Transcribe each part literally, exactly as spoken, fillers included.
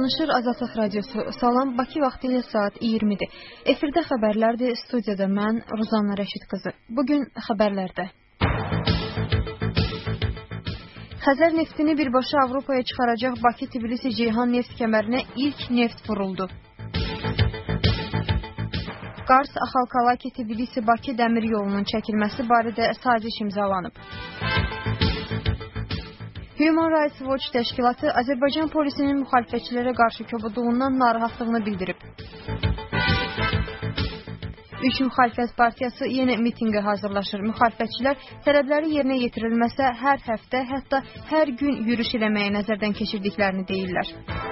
Danışır Azadlıq Radiosu. Salam, Bakı vaxtı ilə saat iyirmidir. Efirdə xəbərlərdir, studiyada mən, Ruzanna Rəşid qızı. Bugün xəbərlərdə. Xəzər neftini birbaşa Avropaya çıxaracaq Bakı-Tbilisi-Ceyhan neft kəmərinə ilk neft vuruldu. Qars-Axalkalaki-Tbilisi-Bakı dəmir yolunun çəkilməsi barədə saziş imzalanıb. Human Rights Watch təşkilatı Azərbaycan polisinin müxalifətçilərə qarşı kobudluğundan narahatlığını bildirib. Üç müxalifət partiyası yenə mitinqə hazırlaşır. Müxalifətçilər tələbləri yerinə yetirilməsə hər həftə, hətta hər gün yürüş eləməyə nəzərdən keçirdiklərini deyirlər.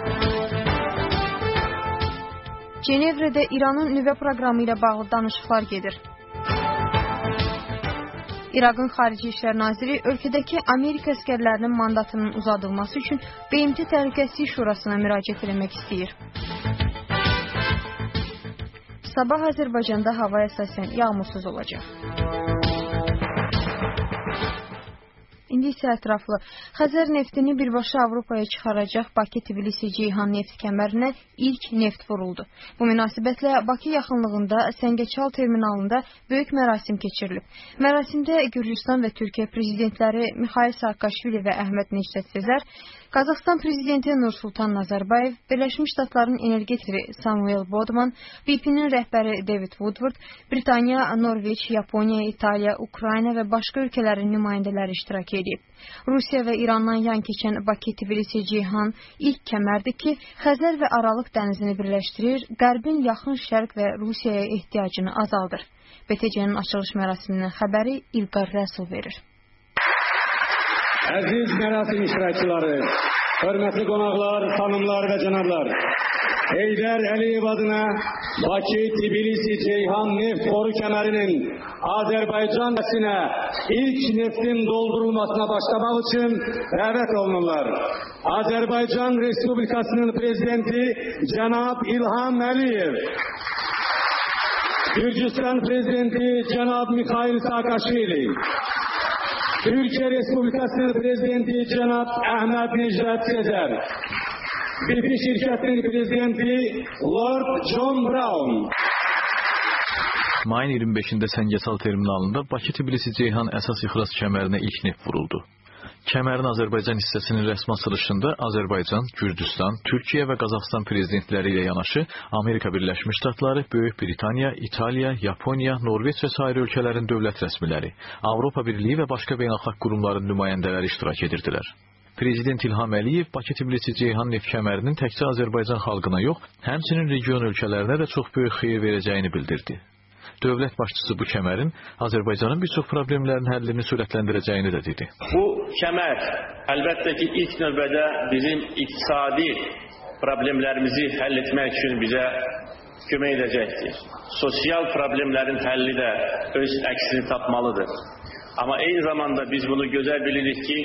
Cenevrədə İranın nüvə proqramı ilə bağlı danışıqlar gedir. İraqın Xarici İşlər Naziri ölkədəki Amerika əskərlərinin mandatının uzadılması üçün B M T Təhlükəsizlik Şurasına müraciət etmək istəyir. Sabah Azərbaycanda hava əsasən yağmursuz olacaq. İndi isə ətraflı. Xəzər neftini birbaşa Avropaya çıxaracaq Bakı-Tbilisi-Ceyhan neft kəmərinə ilk neft vuruldu. Bu münasibətlə Bakı yaxınlığında Səngəçal terminalında böyük mərasim keçirilib. Mərasimdə Gürcüstan və Türkiyə prezidentləri Mikhail Saakashvili və Əhməd Necdet Sezer, Qazaxıstan prezidenti Nursultan Nazarbayev, Birləşmiş Ştatların energetikeri Samuel Bodman, B P-nin rəhbəri David Woodward, Britaniya, Norveç, Yaponiya, İtaliya, Ukrayna və başqa ölkələrin nümayəndələri iştirak edib. Rusiya və İrandan yan keçən Bakı-Tbilisi-Ceyhan ilk kəmərdir ki, Xəzər və Aralıq dənizini birləşdirir, Qərbin yaxın şərq və Rusiyaya ehtiyacını azaldır. B T C-nin açılış mərasimindən xəbəri İlqar Rəsul verir. Əziz mərasim iştirakçıları, hörmətli qonaqlar, xanımlar və cənablar, Heydər Əliyev adına Bakı-Tbilisi-Ceyhan neft boru kəmərinin Azərbaycan əsinə ilk neftin doldurulmasına başlamaq üçün dəvət olunurlar. Azərbaycan Respublikasının prezidenti Cənab İlham Əliyev, Gürcüstan prezidenti Cənab Mikhail Saakashvili, Türkiye Respublikası'nın prezidenti Cenab Ahmet Necdet Sezer, B P şirketinin prezidenti Lord John Brown. Mayın iyirmi beşində Səngəçal terminalında Bakı-Tbilisi-Ceyhan əsas ixrac kəmərinə ilk neft vuruldu. Kəmərin Azərbaycan hissəsinin rəsmi açılışında Azərbaycan, Gürcüstan, Türkiyə və Qazaxıstan prezidentləri ilə yanaşı Amerika Birləşmiş Ştatları, Böyük Britaniya, İtaliya, Yaponiya, Norveç və sair ölkələrin dövlət rəsmiləri, Avropa Birliyi və başqa beynəlxalq qurumların nümayəndələri iştirak edirdilər. Prezident İlham Əliyev Bakı-Tbilisi-Ceyhan neft kəmərinin təkcə Azərbaycan xalqına yox, həmçinin region ölkələrinə də çox böyük xeyir verəcəyini bildirdi. Dövlət başçısı bu kəmərin Azərbaycanın bir çox problemlərin həllini sürətləndirəcəyini də dedi. Bu kəmər əlbəttə ki ilk növbədə bizim iqtisadi problemlərimizi həll etmək üçün bizə kömək edəcəkdir. Sosial problemlərin həlli də öz əksini tapmalıdır. Amma eyni zamanda biz bunu gözəl bilirik ki,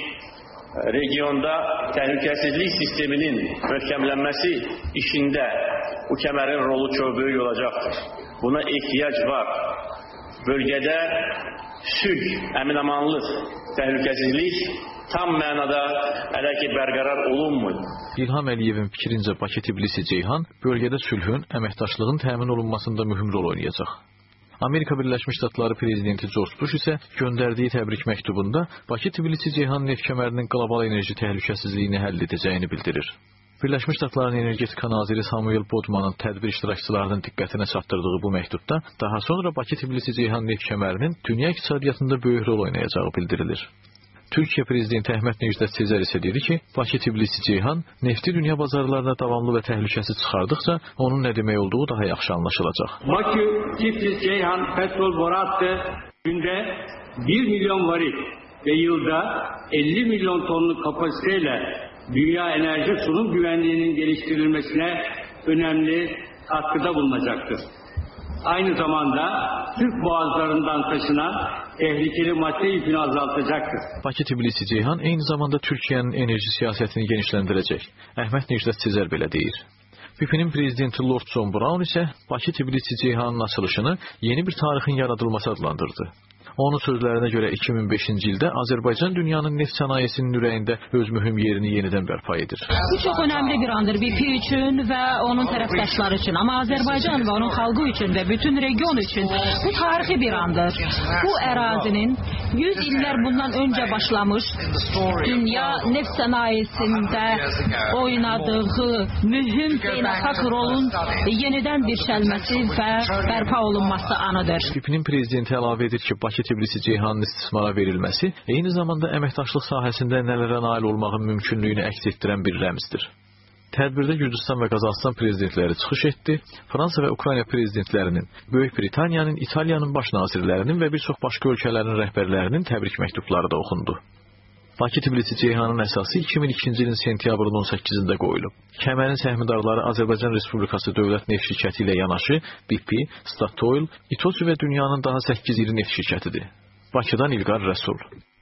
regionda təhlükəsizlik sisteminin möhkəmlənməsi işində bu kəmərin rolu çox böyük olacaqdır. Buna ehtiyac var. Bölgədə sülh, əmin-amanlıq, təhlükəsizlik tam mənada hələ ki bərqərar olunmur. İlham Əliyevin fikrincə Bakı-Tbilisi-Ceyhan bölgədə sülhün, əməkdaşlığın təmin olunmasında mühüm rol oynayacaq. Amerika Birləşmiş Ştatları prezidenti George Bush isə göndərdiyi təbrik məktubunda Bakı-Tbilisi-Ceyhan neft kəmərinin qlobal enerji təhlükəsizliyini həll edəcəyini bildirir. Birləşmiş Ştatların energetika naziri Samuel Bodmanın tədbir iştirakçılarının diqqətinə çatdırdığı bu məktubda daha sonra Bakı-Tbilisi-Ceyhan neft kəmərinin dünya iqtisadiyyatında böyük rol oynayacağı bildirilir. Türkiyə prezidenti Əhməd Necdet Sezer isə dedi ki, Bakı-Tbilisi-Ceyhan nefti dünya bazarlarına davamlı və təhlükəsiz çıxardıqca onun nə demək olduğu daha yaxşı anlaşılacaq. Bakı-Tbilisi-Ceyhan petrol boru hattı günde bir milyon varil ve yılda elli milyon tonluk kapasiteyle dünya enerji sunum güvenliğinin geliştirilmesine önemli katkıda bulunacaktır. Aynı zamanda Türk boğazlarından taşınan tehlikeli madde yükünü azaltacaktır. Bakı-Tbilisi-Ceyhan eyni zamanda Türkiyənin enerji siyasətini genişləndirəcək. Əhməd Necdet Sezer belə deyir. B P-nin prezidenti Lord John Brown isə Bakı-Tbilisi-Ceyhanın açılışını yeni bir tarixin yaradılması adlandırdı. Onun sözlərinə görə iki min beşinci ildə Azərbaycan dünyanın neft sənayesinin ürəyində öz mühüm yerini yenidən bərpa edir. Bu çox önəmli bir andır B P üçün və onun tərəfdaşları üçün. Amma Azərbaycan və onun xalqı üçün və bütün region üçün bu tarixi bir andır. Bu ərazinin yüz illər bundan öncə başlamış dünya neft sənayesində oynadığı mühüm beynəlxalq rolun yenidən bir şəlməsi və bərpa olunması anıdır. B P-nin prezidenti əlavə edir ki, Bakı-Tbilisi-Ceyhanın istismara verilməsi eyni zamanda əməkdaşlıq sahəsində nələrə nail olmağın mümkünlüyünü əks etdirən bir rəmzdir. Tədbirdə Gürcüstan və Qazaxıstan prezidentləri çıxış etdi, Fransa və Ukrayna prezidentlərinin, Böyük Britaniyanın, İtaliyanın baş nazirlərinin və bir çox başqa ölkələrin rəhbərlərinin təbrik məktubları da oxundu. Bakı-Tbilisi-Ceyhanın əsası iki min ikinci ilin sentyabrın on səkkizində qoyulub. Kəmərin səhmdarları Azərbaycan Respublikası Dövlət Neft Şirkəti ilə yanaşı B P, Statoil, İTOCU və dünyanın daha səkkiz iri neft şirkətidir. Bakıdan İlqar Rəsul.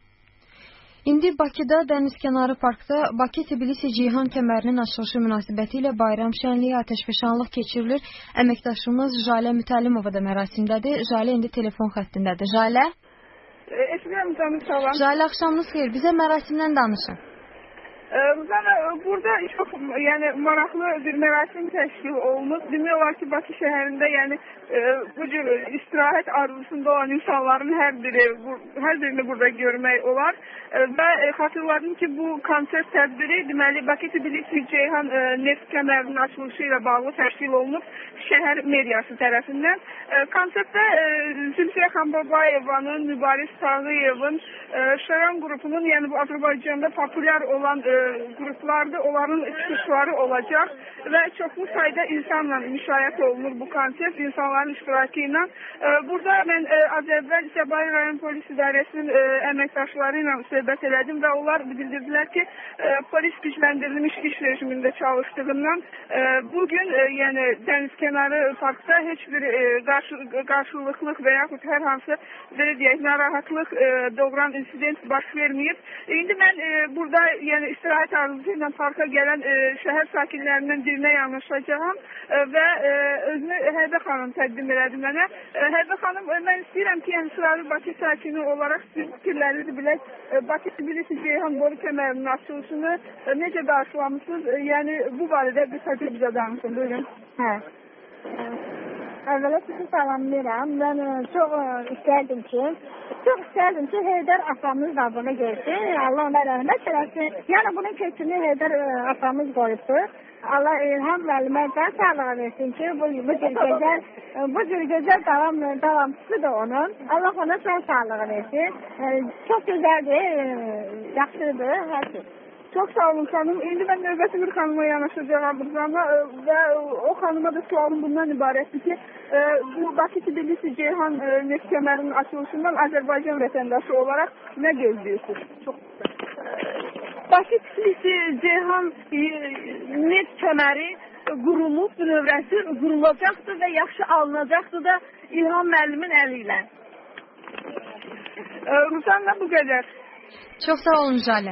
İndi Bakıda dənizkənarı parkda Bakı-Tbilisi-Ceyhan kəmərinin açılışı münasibəti ilə bayram şənliyi, atəşfəşanlıq keçirilir. Əməkdaşımız Jalə Mütəllimova da mərasimdədir. Jalə indi telefon xəttindədir. Jalə? Eşqəm canım, salam. Jalə, axşamınız xeyir. Bizə mərasimdən danışın. Burada, burada çox yəni, maraqlı bir mərasim təşkil olunub. Demək olar ki, Bakı şəhərində yəni, bu cür istirahət arzusunda olan insanların hər biri, hər birini burada görmək olar. Və xatırladım ki, bu konsert tədbiri deməli Bakı-Tbilisi-Ceyhan neft kəmərinin açılışı ilə bağlı təşkil olunub şəhər meriyası tərəfindən. Konsertdə Zülfiyə Xanbabayevanın, Mübariz Tağıyevin, Şaran qrupunun, yəni bu Azərbaycanda populyar olan qruplarda onların çıxışları olacaq və çoxlu sayda insanla müşayiət olunur bu konsert, insanların iştirakı ilə. Burada mən az əvvəl Səbail rayon polis idarəsinin əməkdaşları ilə söhbət elədim və onlar bildirdilər ki, polis gücləndirilmiş iş rejimində çalışdığından bugün yəni dənizkənarı parkda heç bir qarşılıqlıq və yaxud hər hansı belə deyək, narahatlıq doğuran insident baş verməyib. İndi mən burada yəni istirahət arzusu ilə parka gələn e, şəhər sakinlərindən birinə yanaşacağım e, və e, özünü Həybə xanım təqdim elədi mənə. E, Həybə xanım, e, mən istəyirəm ki, yəni sıravi Bakı sakini olaraq sizin fikirlərinizi bilək. E, Bakı-Tbilisi-Ceyhan boru kəmərinin açılışını e, necə qarşılamışsınız? E, yəni bu barədə qısaca bizə danışın. Buyurun. Hə. Əvvələ sizi salamlayıram. Mən çox istərdim ki, çox istərdim ki, Heydər atamız da bunu görsün. Allah ona rəhmət eləsin. Yəni bunun kökünü Heydər atamız qoyubdur. Allah İlham müəllimə də sağlığı versin ki, bu, bu cür gözəl, bu cür gözəl davam, davamçısıdır onun. Allah ona çox sağlığı versin. Çox gözəldir, yaxşıdır, hər şey. Çox sağ olun xanım. İndi mən növbəti bir xanıma yanaşacağım buradan və o xanıma da sualım bundan ibarətdir ki, bu Bakı-Tbilisi-Ceyhan neft kəmərinin açılışından Azərbaycan vətəndaşı olaraq nə gözləyirsiniz? Çox Bakı-Tbilisi-Ceyhan neft kəməri qurulub, növrəsi qurulacaqdır və yaxşı alınacaqdır da İlham müəllimin əli ilə. Rusanla bu qədər. Çox sağ olun Jalə.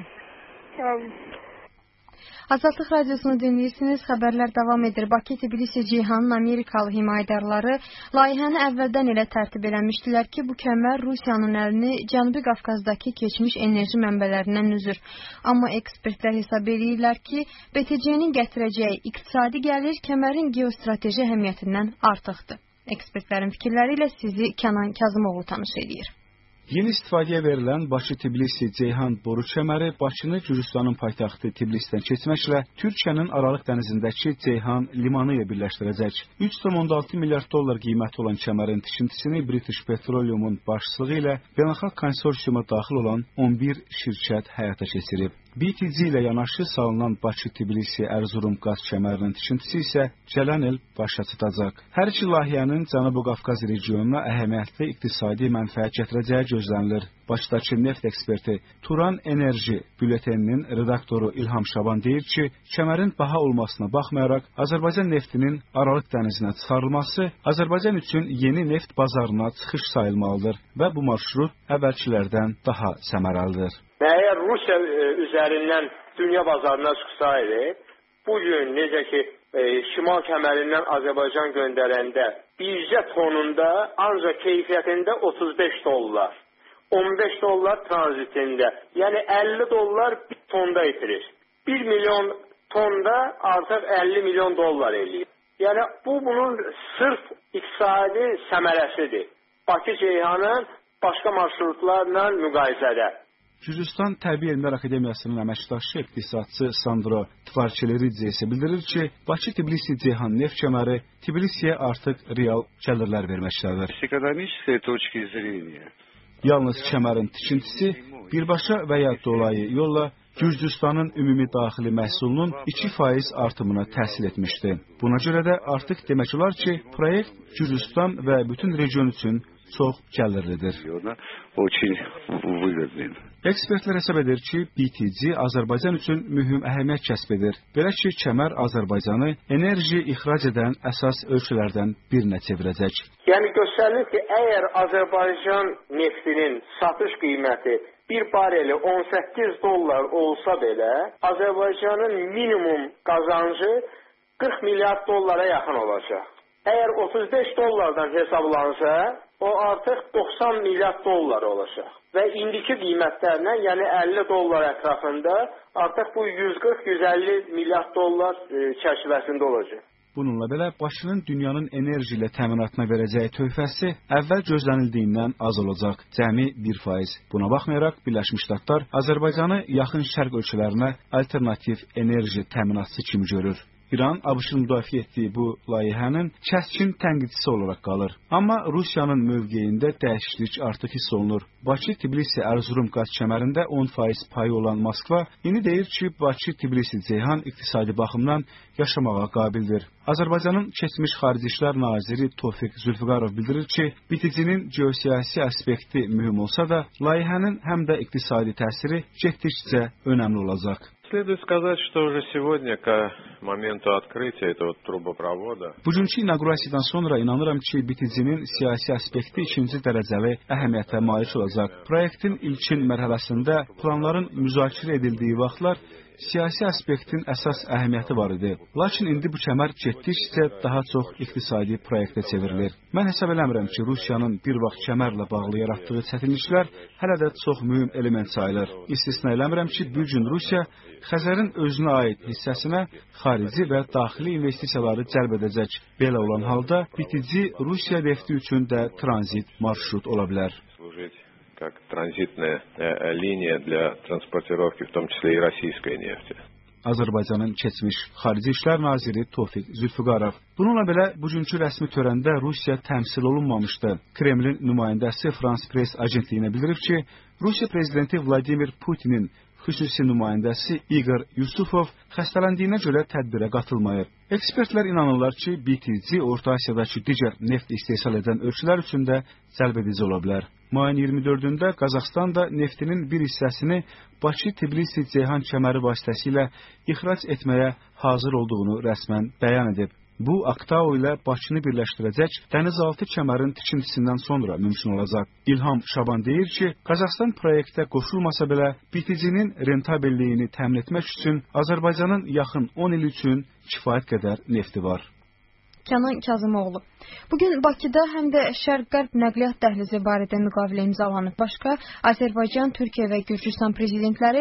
Azadlıq Radiosunu dinləyirsiniz. Xəbərlər davam edir. Bakı-Tbilisi-Ceyhanın Amerikalı himayədarları layihəni əvvəldən elə tərtib eləmişdilər ki, bu kəmər Rusiyanın əlini Cənubi Qafqazdakı keçmiş enerji mənbələrindən üzür. Amma ekspertlər hesab edirlər ki, B T C-nin gətirəcəyi iqtisadi gəlir kəmərin geostrateji əhəmiyyətindən artıqdır. Ekspertlərin fikirləri ilə sizi Kənan Kazımoğlu tanış edir. Yeni istifadəyə verilən Bakı-Tbilisi-Ceyhan boru kəməri Bakını Gürcüstanın paytaxtı Tbilisdən keçməklə Türkiyənin Aralıq dənizindəki Ceyhan limanı ilə birləşdirəcək. üç nöqtə altı milyard dollar qiyməti olan kəmərin tikintisini British Petroleum'un başçılığı ilə beynəlxalq konsorsiyuma daxil olan on bir şirkət həyata keçirib. B T C ilə yanaşı salınan Bakı-Tbilisi-Ərzurum qaz kəmərinin tikintisi isə gələn il başa çatacaq. Hər iki layihənin Cənubi Qafqaz regionuna əhəmiyyətli iqtisadi mənfəət gətirəcəyi gözlənilir. Bakıdakı neft eksperti Turan Enerji bülleteninin redaktoru İlham Şaban deyir ki, kəmərin baha olmasına baxmayaraq Azərbaycan neftinin Aralıq dənizinə çıxarılması Azərbaycan üçün yeni neft bazarına çıxış sayılmalıdır və bu marşrut əvvəlkilərdən daha səmərəlidir. Əgər Rusiya üzərindən dünya bazarına çıxsaydı, bugün necə ki e, şimal kəmərindən Azərbaycan göndərəndə bircə tonunda ancaq keyfiyyətində otuz beş dollar. on beş dollar tranzitində. Yəni əlli dollar bir tonda itirir. bir milyon tonda artıq əlli milyon dollar eləyir. Yəni bu bunun sırf iqtisadi səmərəsidir. Bakı-Ceyhanın başqa marşrutlarla müqayisədə. Gürcüstan Tərbiyə Elmlər Akademiyasının əməkdaşı iqtisadçı Sandro Tvarçeleridze isə bildirir ki, Bakı-Tbilisi-Ceyhan neft kəməri Tbilisiyə artıq real gəlirlər verməkdədir. Yalnız kəmərin tikintisi birbaşa və ya dolayı yolla Gürcüstanın ümumi daxili məhsulunun iki faiz artımına təsir etmişdi. Buna görə də artıq demək olar ki, proyekt Gürcüstan və bütün region üçün çox gəlirlidir. Ekspertlər hesab edir ki, B T C Azərbaycan üçün mühüm əhəmiyyət kəsb edir. Belə ki, kəmər Azərbaycanı enerji ixrac edən əsas ölkələrdən birinə çevirəcək. Yəni göstərilir ki, əgər Azərbaycan neftinin satış qiyməti bir bareli on səkkiz dollar olsa belə, Azərbaycanın minimum qazancı qırx milyard dollara yaxın olacaq. Əgər otuz beş dollardan hesablansa, o artıq doxsan milyard dollar olacaq. Və indiki qiymətlərlə, yəni əlli dollar ətrafında artıq bu yüz qırx yüz əlli milyard dollar e, çərçivəsində olacaq. Bununla belə Bakının dünyanın enerji ilə təminatına verəcəyi töhfəsi əvvəl gözlənildiyindən az olacaq, cəmi bir faiz. Buna baxmayaraq Birləşmiş Ştatlar Azərbaycanı yaxın şərq ölkələrinə alternativ enerji təminatçısı kimi görür. İran A B Ş-ın müdafiə etdiyi bu layihənin kəskin tənqidçisi olaraq qalır. Amma Rusiyanın mövqeyində dəyişiklik artıq hiss olunur. Bakı-Tbilisi-Ərzurum qaz kəmərində on faiz payı olan Moskva indi deyir ki, Bakı-Tbilisi-Ceyhan iqtisadi baxımdan yaşamağa qabildir. Azərbaycanın keçmiş Xarici İşlər Naziri Tofiq Zülfüqarov bildirir ki, B T C-nin geosiyasi aspekti mühüm olsa da, layihənin həm də iqtisadi təsiri getdikcə önəmli olacaq. Следует сказать, что уже сегодня к моменту открытия этого трубопровода Bugünkü inaugurasiyadan sonra inanıram ki, B T C-nin siyasi aspekti ikinci dərəcəli əhəmiyyətə malik olacaq. Proyektin ilkin mərhələsində planların müzakirə edildiyi vaxtlar siyasi aspektin əsas əhəmiyyəti var idi. Lakin indi bu kəmər getdikcə daha çox iqtisadi proyektə çevrilir. Mən hesab eləmirəm ki, Rusiyanın bir vaxt kəmərlə bağlı yaratdığı çətinliklər hələ də çox mühüm element sayılır. İstisna eləmirəm ki, bu gün Rusiya Xəzərin özünə aid hissəsinə xarici və daxili investisiyaları cəlb edəcək. Belə olan halda B T C Rusiya nefti üçün də tranzit marşrut ola bilər. как транзитная э, линия для транспортировки, в том числе и российской нефти. Azərbaycanın keçmiş Xarici İşlər Naziri Tofiq Zülfüqarov. Bununla belə bugünkü rəsmi törəndə Rusiya təmsil olunmamışdı. Kremlin nümayəndəsi France Press agentliyinə bildirib ki, Rusiya prezidenti Vladimir Putinin xüsusi nümayəndəsi Igor Yusufov xəstələndiyinə görə tədbirə qatılmayıb. Ekspertlər inanırlar ki, B T C Orta Asiyadakı digər neft istehsal edən ölkələr üçün də cəlbedici ola bilər. Mayın iyirmi dördündə Qazaxıstan da neftinin bir hissəsini Bakı-Tbilisi-Ceyhan kəməri vasitəsilə ixrac etməyə hazır olduğunu rəsmən bəyan edib. Bu, Aktao ilə Bakını birləşdirəcək dənizaltı kəmərin tikintisindən sonra mümkün olacaq. İlham Şaban deyir ki, Qazaxıstan proyektə qoşulmasa belə B T C-nin rentabelliyini təmin etmək üçün Azərbaycanın yaxın on il üçün kifayət qədər nefti var. Kənan Kazımoğlu. Bugün Bakıda həm də Şərq-Qərb nəqliyyat dəhlizi barədə müqavilə imzalanıb. Başqa Azərbaycan, Türkiyə və Gürcüstan prezidentləri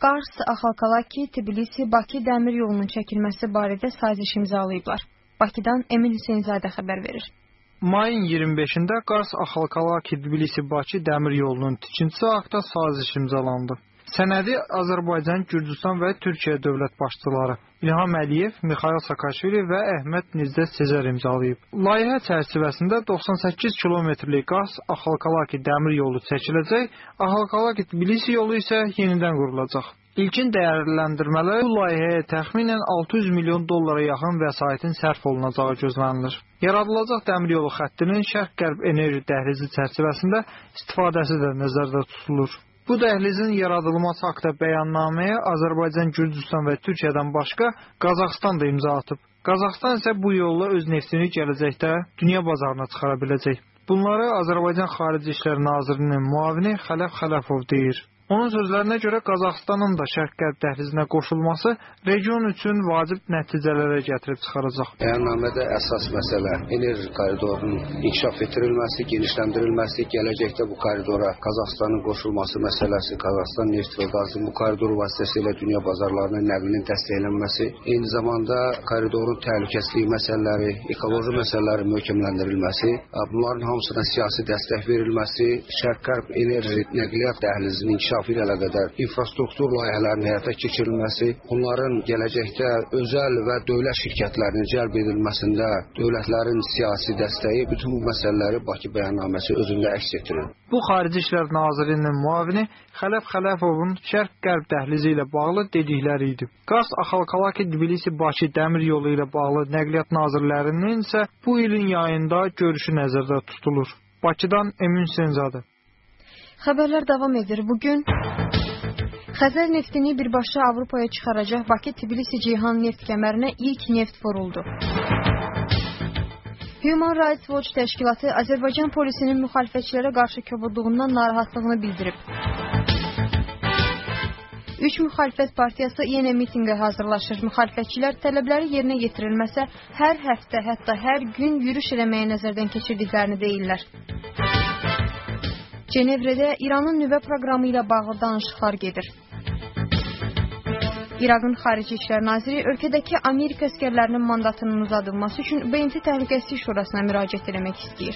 Qars-Axalkalaki-Tbilisi-Bakı dəmir yolunun çəkilməsi barədə saziş imzalayıblar. Bakıdan Emin Hüseynzadə xəbər verir. Mayın iyirmi beşində Qars-Axalkalaki-Tbilisi-Bakı dəmir yolunun tikintisi haqqında saziş imzalandı. Sənədi Azərbaycan, Gürcüstan və Türkiyə dövlət başçıları İlham Əliyev, Mixail Saakashvili və Əhməd Nizdə Sezer imzalayıb. Layihə çərçivəsində doxsan səkkiz kilometrlik Qars-Axalkalaki dəmir yolu çəkiləcək, Axalkalaki-Tbilisi yolu isə yenidən qurulacaq. İlkin dəyərləndirmələr bu layihəyə təxminən altı yüz milyon dollara yaxın vəsaitin sərf olunacağı gözlənilir. Yaradılacaq dəmir yolu xəttinin Şərq-Qərb enerji dəhlizi çərçivəsində istifadəsi də nəzərdə tutulur. Bu dəhlizin yaradılması haqqında bəyannaməyə Azərbaycan, Gürcüstan və Türkiyədən başqa Qazaxıstan da imza atıb. Qazaxıstan isə bu yolla öz neftini gələcəkdə dünya bazarına çıxara biləcək. Bunları Azərbaycan Xarici İşlər Nazirinin müavini Xələf Xələfov deyir. Onun sözlərinə görə Qazaxıstanın da Şərq-Qərb dəhlizinə qoşulması region üçün vacib nəticələrə gətirib çıxaracaq. Bəyannamədə əsas məsələ enerji koridorunun inkişaf etdirilməsi, genişləndirilməsi, gələcəkdə bu koridora Qazaxıstanın qoşulması məsələsi, Qazaxıstan neft və qazın bu koridor vasitəsilə dünya bazarlarının nəqlinin dəstəklənməsi, eyni zamanda koridorun təhlükəsizlik məsələləri, ekoloji məsələləri möhkəmləndirilməsi, bunların hamısına siyasi dəstək verilməsi, Şərq-Qərb enerji nəqliyyat dəhlizinin inkişafı ilə əlaqədar infrastruktur layihələrinin həyata keçirilməsi, onların gələcəkdə özəl və dövlət şirkətlərinin cəlb edilməsində dövlətlərin siyasi dəstəyi, bütün bu məsələləri Bakı bəyannaməsi özündə əks etdirir. Bu Xarici İşlər Nazirinin müavini Xələf Xələfovun Şərq-Qərb dəhlizi ilə bağlı dedikləri idi. Qars-Axalkalaki-Tbilisi-Bakı dəmir yolu ilə bağlı nəqliyyat nazirlərinin isə bu ilin yayında görüşü nəzərdə tutulur. Bakıdan Emin Senzadə. Xəbərlər davam edir. Bugün Xəzər neftini birbaşa Avropaya çıxaracaq Bakı-Tbilisi-Ceyhan neft kəmərinə ilk neft vuruldu. Human Rights Watch təşkilatı Azərbaycan polisinin müxalifətçilərə qarşı kobudluğundan narahatlığını bildirib. Üç müxalifət partiyası yenə mitinqə hazırlaşır. Müxalifətçilər tələbləri yerinə yetirilməsə hər həftə, hətta hər gün yürüş eləməyə nəzərdən keçirdiklərini deyirlər. Cenevrədə İranın nüvə proqramı ilə bağlı danışıqlar gedir. İraqın Xarici İşlər Naziri ölkədəki Amerika əskərlərinin mandatının uzadılması üçün B M T Təhlükəsizlik Şurasına müraciət etmək istəyir.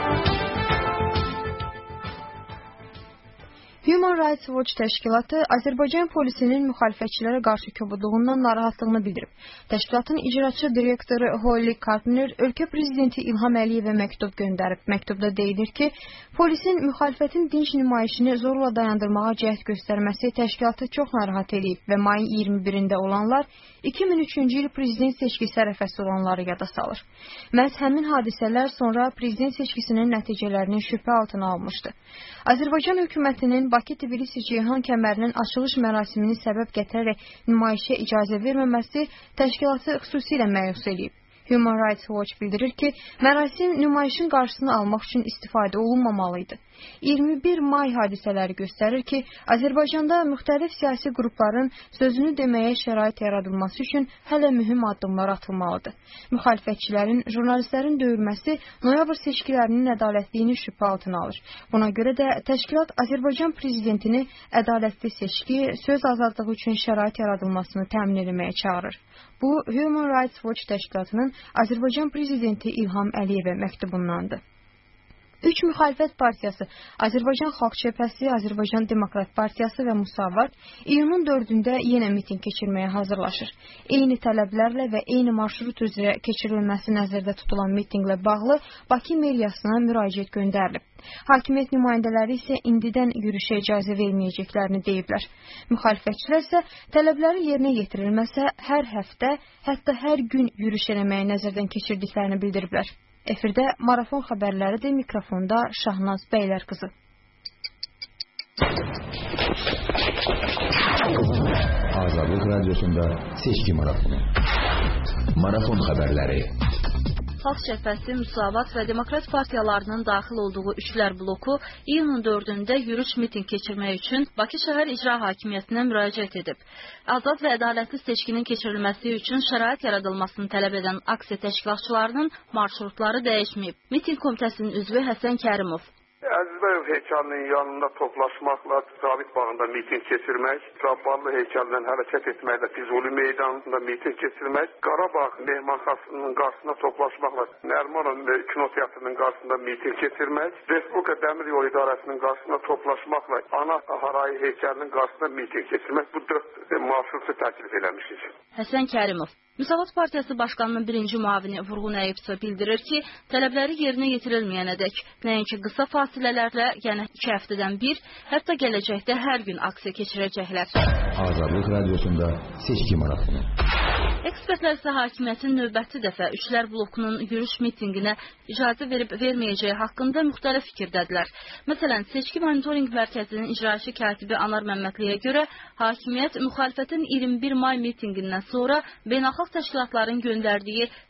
Human Rights Watch təşkilatı Azərbaycan polisinin müxalifətçilərə qarşı kobudluğundan narahatlığını bildirib. Təşkilatın icraçı direktoru Holly Kartner ölkə prezidenti İlham Əliyevə məktub göndərib. Məktubda deyilir ki, polisin müxalifətin dinc nümayişini zorla dayandırmağa cəhd göstərməsi təşkilatı çox narahat edib və mayın iyirmi birində olanlar iki min üçüncü il prezident seçkisi ərəfəsi olanları yada salır. Məhz həmin hadisələr sonra prezident seçkisinin nəticələrini şübhə altına almışdı. Azərbaycan hökumətinin Bakı-Tbilisi-Ceyhan kəmərinin açılış mərasimini səbəb gətirərək nümayişə icazə verməməsi təşkilatı xüsusilə məyus edib. Human Rights Watch bildirir ki, mərasim nümayişin qarşısını almaq üçün istifadə olunmamalıydı. iyirmi bir may hadisələri göstərir ki, Azərbaycanda müxtəlif siyasi qrupların sözünü deməyə şərait yaradılması üçün hələ mühüm addımlar atılmalıdır. Müxalifətçilərin, jurnalistlərin döyülməsi noyabr seçkilərinin ədalətliyini şübhə altına alır. Buna görə də təşkilat Azərbaycan prezidentini ədalətli seçki, söz azadlığı üçün şərait yaradılmasını təmin etməyə çağırır. Bu, Human Rights Watch təşkilatının Azərbaycan prezidenti İlham Əliyevə məktubundandır. Üç müxalifət partiyası, Azərbaycan Xalq Cəbhəsi, Azərbaycan Demokrat Partiyası və Musavat iyunun dördündə yenə miting keçirməyə hazırlaşır. Eyni tələblərlə və eyni marşrut üzrə keçirilməsi nəzərdə tutulan mitinqlə bağlı Bakı meriyasına müraciət göndərilib. Hakimiyyət nümayəndələri isə indidən yürüşə icazə verməyəcəklərini deyiblər. Müxalifətçilər isə tələbləri yerinə yetirilməsə hər həftə, hətta hər gün yürüş eləməyə nəzərdən keçirdiklərini bildiriblər. Efirdə marafon xəbərləridir, mikrofonda Şahnaz Bəylərqızı. Azadlıq Radyosunda seçki marafonu. Marafon xəbərləri. Xalq Cəbhəsi, Müsavat və Demokrat partiyalarının daxil olduğu üçlər bloku iyunun dördündə yürüş miting keçirmək üçün Bakı şəhər icra hakimiyyətinə müraciət edib. Azad və ədalətli seçkinin keçirilməsi üçün şərait yaradılmasını tələb edən aksiya təşkilatçılarının marşrutları dəyişməyib. Miting komitəsinin üzvü Həsən Kərimov. Əzizbəyev heykalının yanında toplaşmaqla Zabit bağında miting keçirmək, Cabbarlı heykalından hərəkət etməklə Füzuli meydanında miting keçirmək, Qarabağ mehmanxanasının qarşısında toplaşmaqla Nərmanov kinoteatrının qarşısında miting keçirmək, Respublika Dəmir Yolu İdarəsinin qarşısında toplaşmaqla Ana Harayi heykalının qarşısında miting keçirmək, bu dörd marşrutu təklif eləmişik. Həsən Kərimov. Müsavat Partiyası Başqanının birinci müavini Vurğun Əyibsə bildirir ki, tələbləri yerinə yetirilməyənədək nəinki qısa fasilələrlə, yəni iki həftədən bir, hətta gələcəkdə hər gün aksiya keçirəcəklər. Azadlıq Radyosunda seçki marafonu. Ekspertlər isə hakimiyyətin növbəti dəfə üçlər blokunun yürüş mitinqinə icazə verib verməyəcəyi haqqında müxtəlif fikirdədirlər. Məsələn, Seçki Monitoring Mərkəzinin icraçı katibi Anar Məmmədliyə görə hakimiyyət müxalifətin iyirmi bir may mitinqindən sonra beynəlxalq təşkilatların göndərdiyi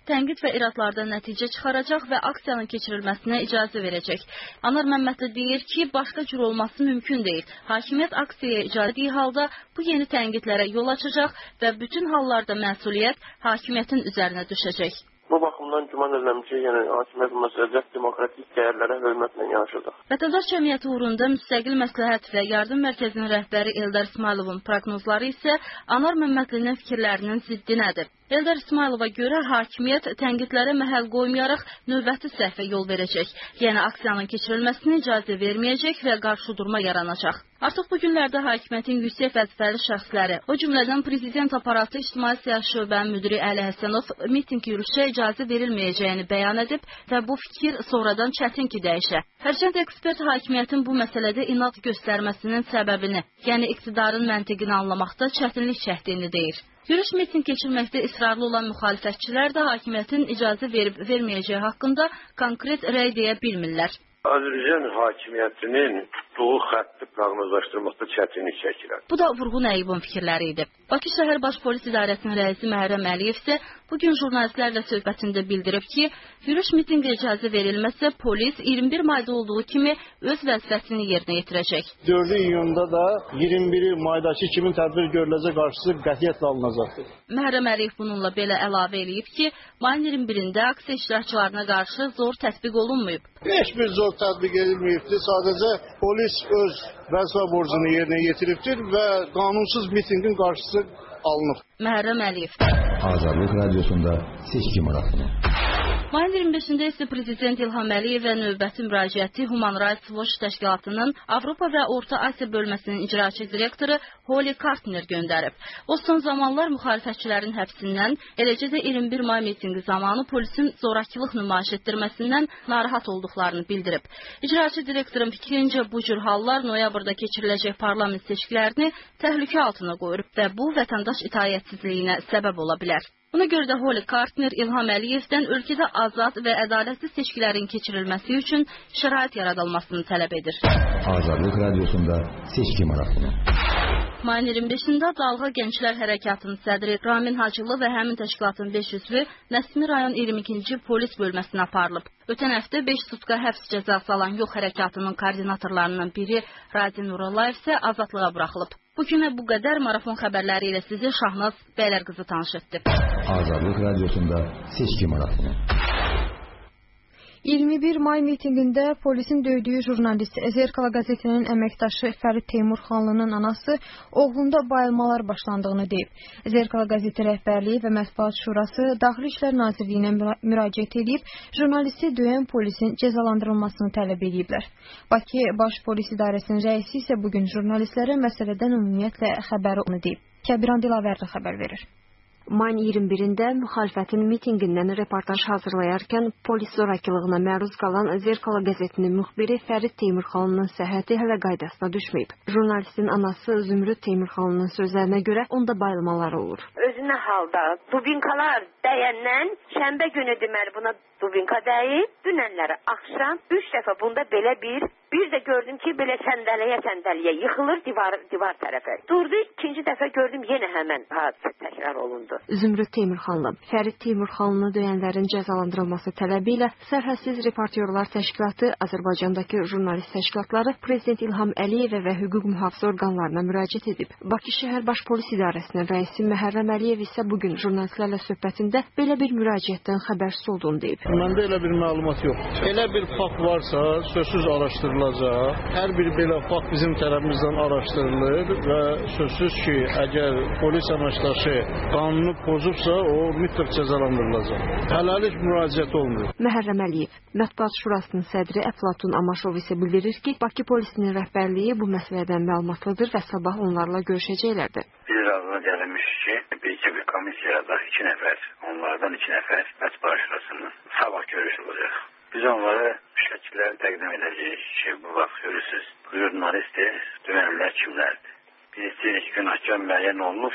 tənqid və iradlardan nəticə çıxaracaq və aksiyanın keçirilməsinə icazə verəcək. Anar Məmmədli deyir ki, başqa cür olması mümkün deyil. Hakimiyyət aksiyaya icazə etdiyi halda bu yeni tənqidlərə yol açacaq və bütün hallarda məsuliyyət hakimiyyətin üzərinə düşəcək. Bu baxımdan güman edirəm ki, yəni hakimiyyət məsələdə demokratik dəyərlərə hörmətlə yanaşacaq. Vətəndaş cəmiyyəti uğrunda müstəqil məsləhət və yardım mərkəzinin rəhbəri Eldar İsmayılovun proqnozları isə Anar Məmmədlinin fikirlərinin ziddinədir. Eldar İsmayılova görə hakimiyyət tənqidlərə məhəl qoymayaraq növbəti səhvə yol verəcək. Yəni aksiyanın keçirilməsinə icazə verməyəcək və qarşıdurma yaranacaq. Artıq bu günlərdə hakimiyyətin yüksək vəzifəli şəxsləri, o cümlədən prezident aparatı İctimai Siyasi Şöbənin müdiri Əli Həsənov mitinq yürüşə icazə verilməyəcəyini bəyan edib və bu fikir sonradan çətin ki dəyişə. Hərçənd ekspert hakimiyyətin bu məsələdə inad göstərməsinin səbəbini, yəni iqtidarın məntiqini anlamaqda çətinlik çəkdiyini deyir. Yürüş mitinq keçirməkdə israrlı olan müxalifətçilər də hakimiyyətin icazə verib verməyəcəyi haqqında konkret rəy deyə bilmirlər. Azərbaycan hakimiyyətinin tutduğu xətti proqnozlaşdırmaqda çətinlik çəkirlər. Bu da Vurğun Əyubun fikirləri idi. Bakı şəhər Baş Polis İdarəsinin rəisi Məhərrəm Əliyev isə bugün jurnalistlərlə söhbətində bildirib ki, yürüş mitinqə icazə verilməsə polis iyirmi bir mayda olduğu kimi öz vəzifəsini yerinə yetirəcək. dördü iyunda da iyirmi biri maydakı kimin tədbir görüləcək qarşısı qətiyyətlə alınacaqdır. Məhərrəm Əliyev bununla belə əlavə eləyib ki, mayın iyirmi birində aksiya iştirakçılarına qarşı zor tətbiq olunmayıb. Heç bir zor tətbiq edilməyibdir. Sadəcə polis öz vəzifə borcunu yerinə yetiribdir və qanunsuz mitinqin qarşısı alınıb. Məhərrəm Əliyev. Azadlıq Radiosunda seçki maraqlı. Mayın iyirmi beşində isə Prezident İlham Əliyev və növbəti müraciəti Human Rights Watch təşkilatının Avropa və Orta Asiya bölməsinin icraçı direktoru Holly Kartner göndərib. O son zamanlar müxalifətçilərin həbsindən, eləcə də iyirmi bir may mitinqi zamanı polisin zorakılıq nümayiş etdirməsindən narahat olduqlarını bildirib. İcraçı direktorun fikrincə bu cür hallar noyabrda keçiriləcək parlament seçkilərini təhlükə altına qoyur və bu vətəndaş itaətsizliyinə səbəb ola bilər. Buna görə də Holly Kartner İlham Əliyevdən ölkədə azad və ədalətli seçkilərin keçirilməsi üçün şərait yaradılmasını tələb edir. Azadlıq Radiosunda seçki maraqlı. Mayın iyirmi beşində Dalğa Gənclər Hərəkatının sədri Ramin Hacılı və həmin təşkilatın beş üzvü Nəsimi rayon iyirmi ikinci polis bölməsinə aparılıb. Ötən həftə beş sutka həbs cəzası alan Yox Hərəkatının koordinatorlarından biri Radi Nurallayev isə azadlığa buraxılıb. Bu günə bu qədər marafon xəbərləri ilə sizi Şahnaz Bəylərqızı tanış etdi. Azadlıq Radiosunda seçki maraqlı. iyirmi bir may mitinqində polisin döydüyü jurnalist Zerkala qəzetinin əməkdaşı Fərid Teymurxanlının anası oğlunda bayılmalar başlandığını deyib. Zerkala qəzeti rəhbərliyi və Mətbuat Şurası Daxili İşlər Nazirliyinə müraciət edib, jurnalisti döyən polisin cəzalandırılmasını tələb ediblər. Bakı Baş Polis İdarəsinin rəisi isə bugün jurnalistlərə məsələdən ümumiyyətlə xəbəri onu deyib. Kəbiran Dilavərli xəbər verir. Mayın iyirmi birində müxalifətin mitinqindən reportaj hazırlayarkən polis zorakılığına məruz qalan Zerkala qəzetinin müxbiri Fərid Teymurxanlının səhhəti hələ qaydasına düşməyib. Jurnalistin anası Zümrüd Teymurxanlının sözlərinə görə onda bayılmalar olur. Özünə halda dubinkalar dəyəndən şənbə günü deməli buna dubinka dəyib, dünənləri axşam üç dəfə bunda belə bir Bir də gördüm ki, belə səndəliyə səndəliyə yıxılır divar, divar tərəfə. Durdu, ikinci dəfə gördüm, yenə həmən hadisə təkrar olundu. Zümrüd Teymurxanlı, Fərid Teymurxanlını döyənlərin cəzalandırılması tələbi ilə Sərhədsiz Reportyorlar Təşkilatı, Azərbaycandakı jurnalist təşkilatları Prezident İlham Əliyevə və hüquq mühafizə orqanlarına müraciət edib. Bakı şəhər Baş Polis İdarəsinin rəisi Məhərrəm Əliyev isə bugün jurnalistlərlə söhbətində belə bir müraciətdən xəbərsiz olduğunu deyib. Məndə elə bir məlumat yox. Elə bir fakt varsa, sözsüz araşdırılır. Hər bir belə fakt bizim tərəfimizdən araşdırılır və sözsüz ki, əgər polis əməkdaşı qanunu pozubsa, o mütləq cəzalandırılacaq. Hələlik müraciət olunur. Məhərrəm Əliyev, Mətbuat Şurasının sədri Əflatun Amaşov isə bildirir ki, Bakı polisinin rəhbərliyi bu məsələdən məlumatlıdır və sabah onlarla görüşəcəklərdir. Bir razına gəlinmiş ki, bir-iki bir komissiyada iki nəfər, onlardan iki nəfər Mətbuat Şurasının sabah görüşü olacaq. Biz onlara şəkilləri təqdim edəcəyik ki, bu vaxt görürsünüz. Bu jurnalisti dönənlər kimlərdir? Biz istəyirik ki, günahkar müəyyən olmuş,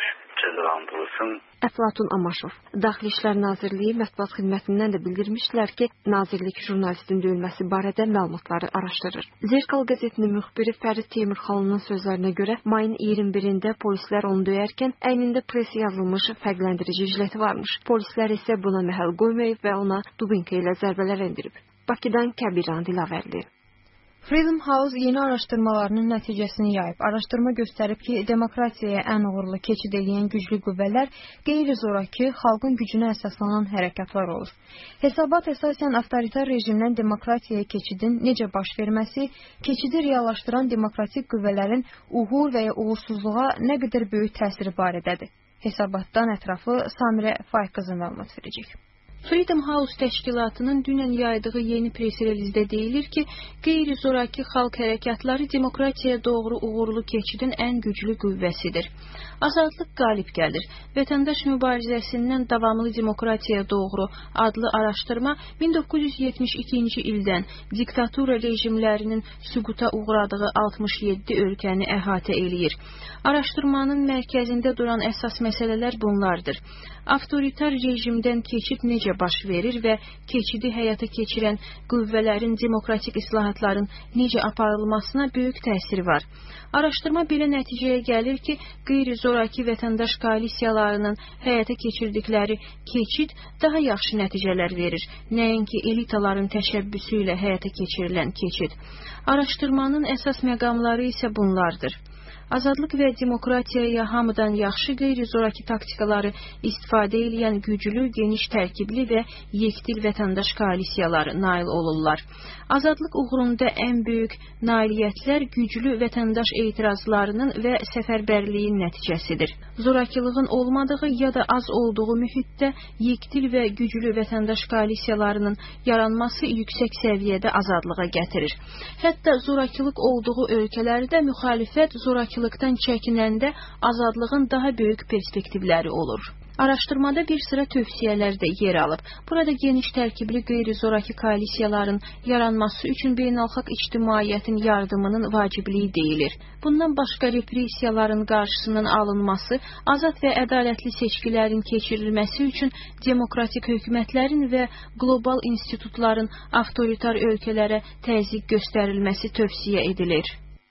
cəzalandırılsın. Əflatun Amaşov, Daxili İşlər Nazirliyi mətbuat xidmətindən də bildirmişdilər ki, nazirlik jurnalistin döyülməsi barədə məlumatları araşdırır. Zerkal qəzetinin müxbiri Fərid Teymurxanlının sözlərinə görə, mayın iyirmi birində polislər onu döyərkən əynində pres yazılmış fərqləndirici jileti varmış. Polislər isə buna məhəl qoymayıb və ona dubinka ilə zərbələr endirib. Bakıdan Kəbiran Dilavərli. Freedom House yeni araşdırmalarının nəticəsini yayıb. Araşdırma göstərib ki, demokratiyaya ən uğurlu keçid edən güclü qüvvələr qeyri-zoraki, xalqın gücünə əsaslanan hərəkatlar olur. Hesabat əsasən avtoritar rejimdən demokratiyaya keçidin necə baş verməsi, keçidi reallaşdıran demokratik qüvvələrin uğur və ya uğursuzluğa nə qədər böyük təsiri barədədir. Hesabatdan ətrafı Samirə Fayqızı məlumat verəcək. Freedom House təşkilatının dünən yaydığı yeni pres relizdə deyilir ki, qeyri-zoraki xalq hərəkatları demokratiyaya doğru uğurlu keçidin ən güclü qüvvəsidir. Azadlıq qalib gəlir. Vətəndaş mübarizəsindən davamlı demokratiyaya doğru adlı araşdırma min doqquz yüz yetmiş ikinci ildən diktatura rejimlərinin süquta uğradığı altmış yeddi ölkəni əhatə eləyir. Araşdırmanın mərkəzində duran əsas məsələlər bunlardır. Avtoritar rejimdən keçid necə baş verir və keçidi həyata keçirən qüvvələrin demokratik islahatların necə aparılmasına böyük təsiri var. Araşdırma belə nəticəyə gəlir ki, qeyri-zoraki vətəndaş koalisiyalarının həyata keçirdikləri keçid daha yaxşı nəticələr verir, nəinki elitaların təşəbbüsü ilə həyata keçirilən keçid. Araşdırmanın əsas məqamları isə bunlardır. Azadlıq və demokratiyaya hamıdan yaxşı qeyri-zoraki taktikaları istifadə edən güclü, geniş tərkibli və yekdil vətəndaş koalisiyaları nail olurlar. Azadlıq uğrunda ən böyük nailiyyətlər güclü vətəndaş etirazlarının və səfərbərliyin nəticəsidir. Zorakılığın olmadığı ya da az olduğu mühitdə yekdil və güclü vətəndaş koalisiyalarının yaranması yüksək səviyyədə azadlığa gətirir. Hətta zorakılıq olduğu ölkələrdə müxalifət zorakılıqdan çəkinəndə azadlığın daha böyük perspektivləri olur. Araşdırmada bir sıra tövsiyələr də yer alıb. Burada geniş tərkibli qeyri-zoraki koalisiyaların yaranması üçün beynəlxalq ictimaiyyətin yardımının vacibliyi deyilir. Bundan başqa repressiyaların qarşısının alınması, azad və ədalətli seçkilərin keçirilməsi üçün demokratik hökumətlərin və qlobal institutların avtoritar ölkələrə təzyiq göstərilməsi tövsiyə edilir.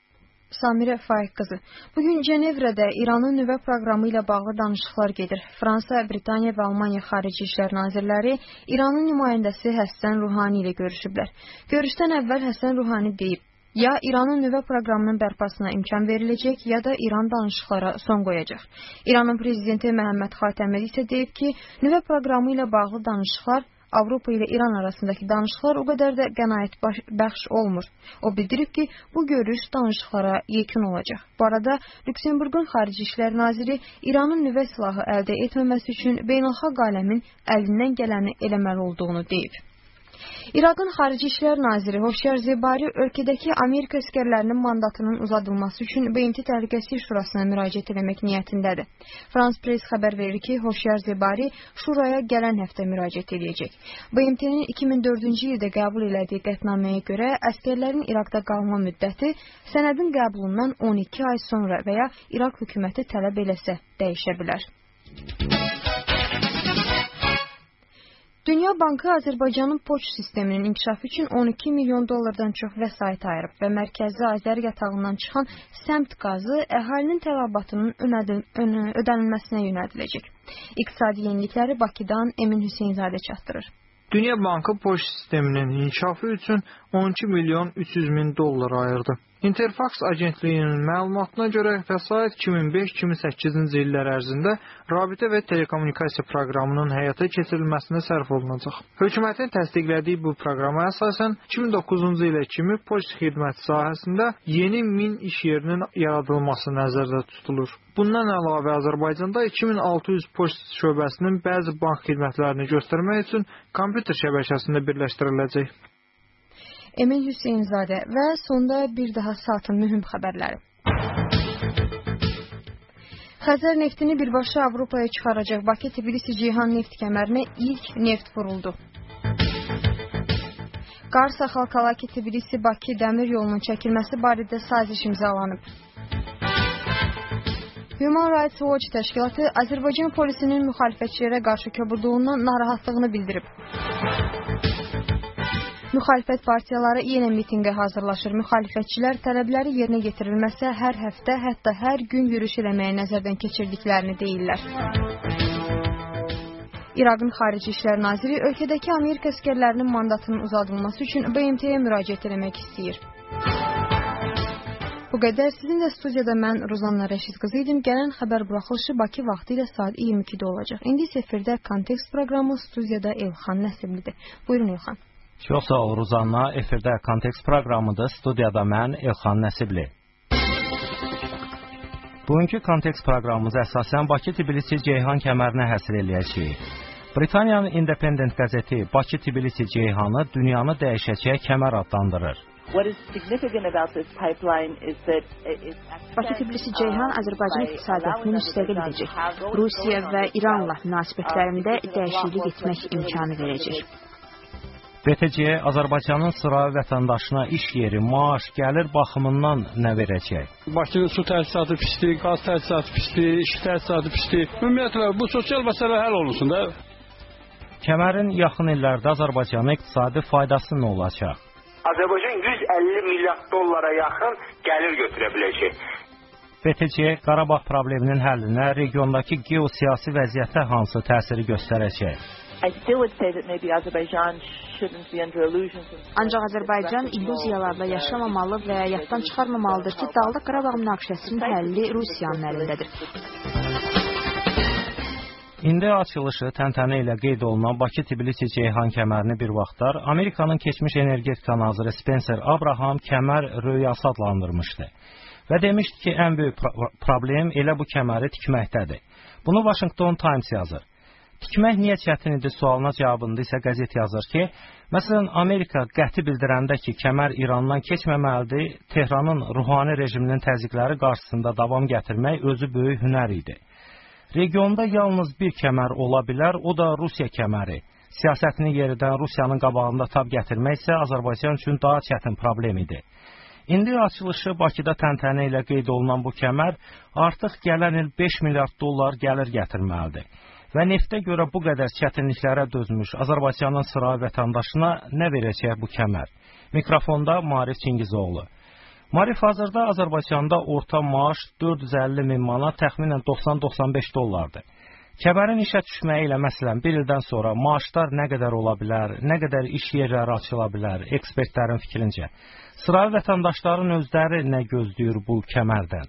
Samirə Fayqızı. Bugün Cenevrədə İranın nüvə proqramı ilə bağlı danışıqlar gedir. Fransa, Britaniya və Almaniya Xarici İşlər Nazirləri İranın nümayəndəsi Həsən Ruhani ilə görüşüblər. Görüşdən əvvəl Həsən Ruhani deyib, ya İranın nüvə proqramının bərpasına imkan veriləcək, ya da İran danışıqlara son qoyacaq. İranın prezidenti Məhəmməd Xatəmi isə deyib ki, nüvə proqramı ilə bağlı danışıqlar Avropa ilə İran arasındakı danışıqlar o qədər də qənaət bəxş olmur. O bildirib ki, bu görüş danışıqlara yekun olacaq. Bu arada Lüksemburqun Xarici İşlər Naziri İranın nüvə silahı əldə etməməsi üçün beynəlxalq aləmin əlindən gələni eləməli olduğunu deyib. İraqın Xarici İşlər Naziri Hoşyar Zebari ölkədəki Amerika əskərlərinin mandatının uzadılması üçün B M T Təhlükəsizlik Şurasına müraciət etmək niyyətindədir. France Press xəbər verir ki, Hoşyar Zebari Şuraya gələn həftə müraciət edəcək. B M T-nin iki min dördüncü ildə qəbul elədiyi qətnaməyə görə əskərlərin İraqda qalma müddəti sənədin qəbulundan on iki ay sonra və ya İraq hökuməti tələb eləsə dəyişə bilər. Dünya Bankı Azərbaycanın poçt sisteminin inkişafı üçün on iki milyon dollardan çox vəsait ayırıb və Mərkəzi Azər yatağından çıxan səmt qazı əhalinin tələbatının ödənilməsinə yönədiləcək. İqtisadi yenilikləri Bakıdan Emin Hüseynzadə çatdırır. Dünya Bankı poçt sisteminin inkişafı üçün on iki milyon üç yüz min dollar ayırdı. Interfax agentliyinin məlumatına görə vəsait iki min beş iki min səkkizinci illər ərzində rabitə və telekommunikasiya proqramının həyata keçirilməsinə sərf olunacaq. Hökumətin təsdiqlədiyi bu proqrama əsasən iki min doqquzuncu ilə kimi poçt xidməti sahəsində yeni min iş yerinin yaradılması nəzərdə tutulur. Bundan əlavə Azərbaycanda iki min altı yüz poçt şöbəsinin bəzi bank xidmətlərini göstərmək üçün kompüter şəbəkəsində birləşdiriləcək. Emin Hüseynzadə və sonda bir daha saatın mühüm xəbərləri. Xəzər neftini birbaşa Avropaya çıxaracaq Bakı-Tbilisi-Ceyhan neft kəmərinə ilk neft vuruldu. Qars-Axalkalaki-Tbilisi-Bakı dəmir yolunun çəkilməsi barədə saziş imzalanıb. Human Rights Watch təşkilatı Azərbaycan polisinin müxalifətçilərə qarşı kobudluğundan narahatlığını bildirib. Müxalifət partiyaları yenə mitinqə hazırlaşır. Müxalifətçilər tələbləri yerinə yetirilməsə hər həftə, hətta hər gün yürüyüş eləməyə nəzərdən keçirdiklərini deyirlər. İraqın Xarici İşlər Naziri ölkədəki Amerika əsgərlərinin mandatının uzadılması üçün B M T-yə müraciət etmək istəyir. Bu qədər. Sizinlə studiyada mən Rozanna Rəşid qızı idim. Gələn xəbər buraxılışı Bakı vaxtı ilə saat iyirmi ikidə olacaq. İndi isə efirdə Kontekst proqramı, studiyada Elxan Nəsiblidir. Buyurun Elxan. Çox sağ ol Rozanna. Efirdə Kontekst proqramıdır. Studiyada mən Elxan Nəsibli. Bugünkü Kontekst proqramımızı əsasən Bakı-Tbilisi-Ceyhan kəmərinə həsr eləyəcəyik. Britaniyanın Independent qəzeti Bakı-Tbilisi-Ceyhanı dünyanı dəyişəcək kəmər adlandırır. Bakı-Tbilisi-Ceyhan Azərbaycan iqtisadiyyatını müstəqil edəcək. Rusiya və İranla münasibətlərində dəyişiklik etmək imkanı verəcək. B T C Azərbaycanın sıra vətəndaşına iş yeri, maaş, gəlir baxımından nə verəcək? Bakının su təchizatı pisdir, qaz təchizatı pisdir, iş təchizatı pisdir. Ümumiyyətlə bu sosial məsələ həll olunsun da. Kəmərin yaxın illərdə Azərbaycana iqtisadi faydası nə olacaq? Azərbaycan yüz əlli milyard dollara yaxın gəlir götürə biləcək. B T C Qarabağ probleminin həllinə regiondakı geosiyasi vəziyyətə hansı təsiri göstərəcək? Ancaq Azərbaycan illüziyalarla yaşamamalı və yaddan çıxarmamalıdır ki, Dağlıq Qarabağ münaqişəsinin həlli Rusiyanın əlindədir. İndi açılışı təntənə ilə qeyd olunan Bakı-Tbilisi-Ceyhan kəmərini bir vaxtlar Amerikanın keçmiş energetika naziri Spencer Abraham kəmər röyası adlandırmışdı və demişdi ki, ən böyük pro problem elə bu kəməri tikməkdədir. Bunu Washington Times yazır. Tikmək niyə çətin idi sualına cavabında isə qəzet yazır ki, məsələn, Amerika qəti bildirəndə ki, kəmər İrandan keçməməlidir, Tehranın ruhani rejiminin təzyiqləri qarşısında davam gətirmək özü böyük hünər idi. Regionda yalnız bir kəmər ola bilər, o da Rusiya kəməri. Siyasətini yeridən Rusiyanın qabağında tab gətirmək isə Azərbaycan üçün daha çətin problem idi. İndi açılışı Bakıda təntənə ilə qeyd olunan bu kəmər artıq gələn il beş milyard dollar gəlir gətirməlidir. Və neftə görə bu qədər çətinliklərə dözmüş Azərbaycanın sıra vətəndaşına nə verəcək bu kəmər? Mikrofonda Marif Çingizoğlu. Marif, hazırda Azərbaycanda orta maaş dörd yüz əlli min manat, təxminən doxsan doxsan beş dollardır. Kəmərin işə düşməyi ilə məsələn bir ildən sonra maaşlar nə qədər ola bilər, nə qədər iş yerləri açıla bilər, ekspertlərin fikrincə. Sıra vətəndaşların özləri nə gözləyir bu kəmərdən?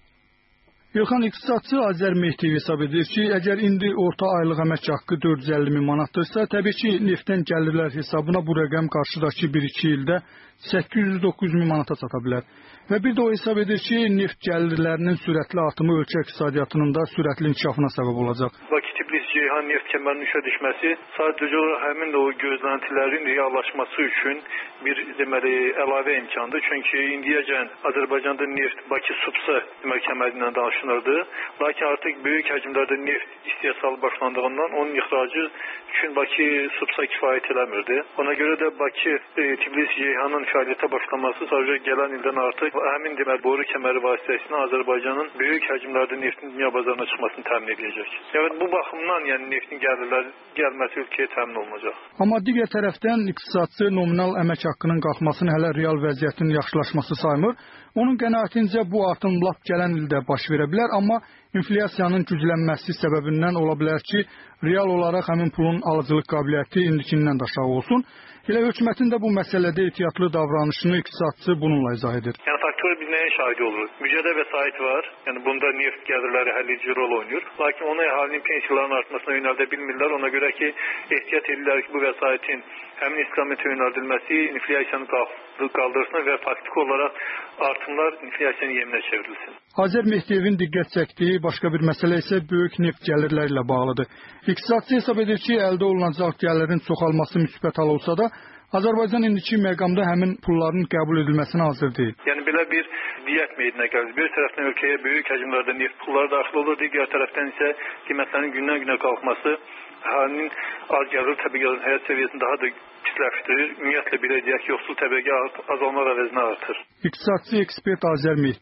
Elxan, iqtisadçı Azər Mehdi hesab edir ki, əgər indi orta aylıq əmək haqqı dörd yüz əlli min manatdırsa, təbii ki, neftdən gəlirlər hesabına bu rəqəm qarşıdakı bir iki ildə səkkiz yüz doqquz yüz min manata çata bilər. Və bir də o hesab edir ki, neft gəlirlərinin sürətli artımı ölkə iqtisadiyyatının da sürətli inkişafına səbəb olacaq. Bakı-Tbilisi-Ceyhan neft kəmərinin işə düşməsi sadəcə həmin də o gözləntilərin reallaşması üçün bir deməli əlavə imkandır. Çünki indiyəcən Azərbaycanda neft Bakı-Supsa deməli kəmərindən danışılırdı. Lakin artıq böyük həcmlərdə neft istehsalı başlandığından onun ixracı üçün Bakı-Supsa kifayət eləmirdi. Ona görə də Bakı-Tbilisi-Ceyhanın fəaliyyətə başlaması sadəcə gələn ildən artıq həmin deməli boru kəməri vasitəsilə Azərbaycanın böyük həcmlərdə neftin dünya bazarına çıxmasını təmin edəcək. Yəni bu baxımdan yəni neftin gəlirlər gəlməsi ölkəyə təmin olunacaq. Amma digər tərəfdən iqtisadçı nominal əmək haqqının qalxmasını hələ real vəziyyətin yaxşılaşması saymır. Onun qənaətincə bu artım lap gələn ildə baş verə bilər, amma inflyasiyanın güclənməsi səbəbindən ola bilər ki, real olaraq həmin pulun alıcılıq qabiliyyəti indikindən də aşağı olsun. Elə hökumətin də bu məsələdə ehtiyatlı davranışını iqtisadçı bununla izah edir. Yəni faktör biz nəyə şahid oluruq? Büdcədə vəsait var. Yəni bunda neft gəlirləri həllici rol oynayır. Lakin onu əhalinin pensiyalarının artmasına yönəldə bilmirlər. Ona görə ki, ehtiyat edirlər ki, bu vəsaitin həmin istiqamətə yönəldilməsi inflyasiyanı qaldırsın və faktiki olaraq artımlar inflyasiyanın yeminə çevrilsin. Azər Mehdiyevin diqqət çəkdiyi başqa bir məsələ isə böyük neft gəlirləri ilə bağlıdır. İqtisadçı hesab edir ki, əldə olunacaq gəlirin çoxalması müsbət hal olsa da, Azərbaycan indiki məqamda həmin pulların qəbul edilməsinə hazır deyil. Yəni belə bir diyyət meydinə gəlir. Bir tərəfdən ölkəyə böyük həcmlərdə neft pulları daxil olur, digər tərəfdən isə qiymətlərin gündən-günə qalxması əhalinin az gəlir təbəqələrinin həyat səviyyəsini daha da pisləşdirir. Ümumiyyətlə belə deyək ki, yoxsul təbəqə azalma əvəzinə artır. İqtisadçı ekspert Azər Mehdiyev.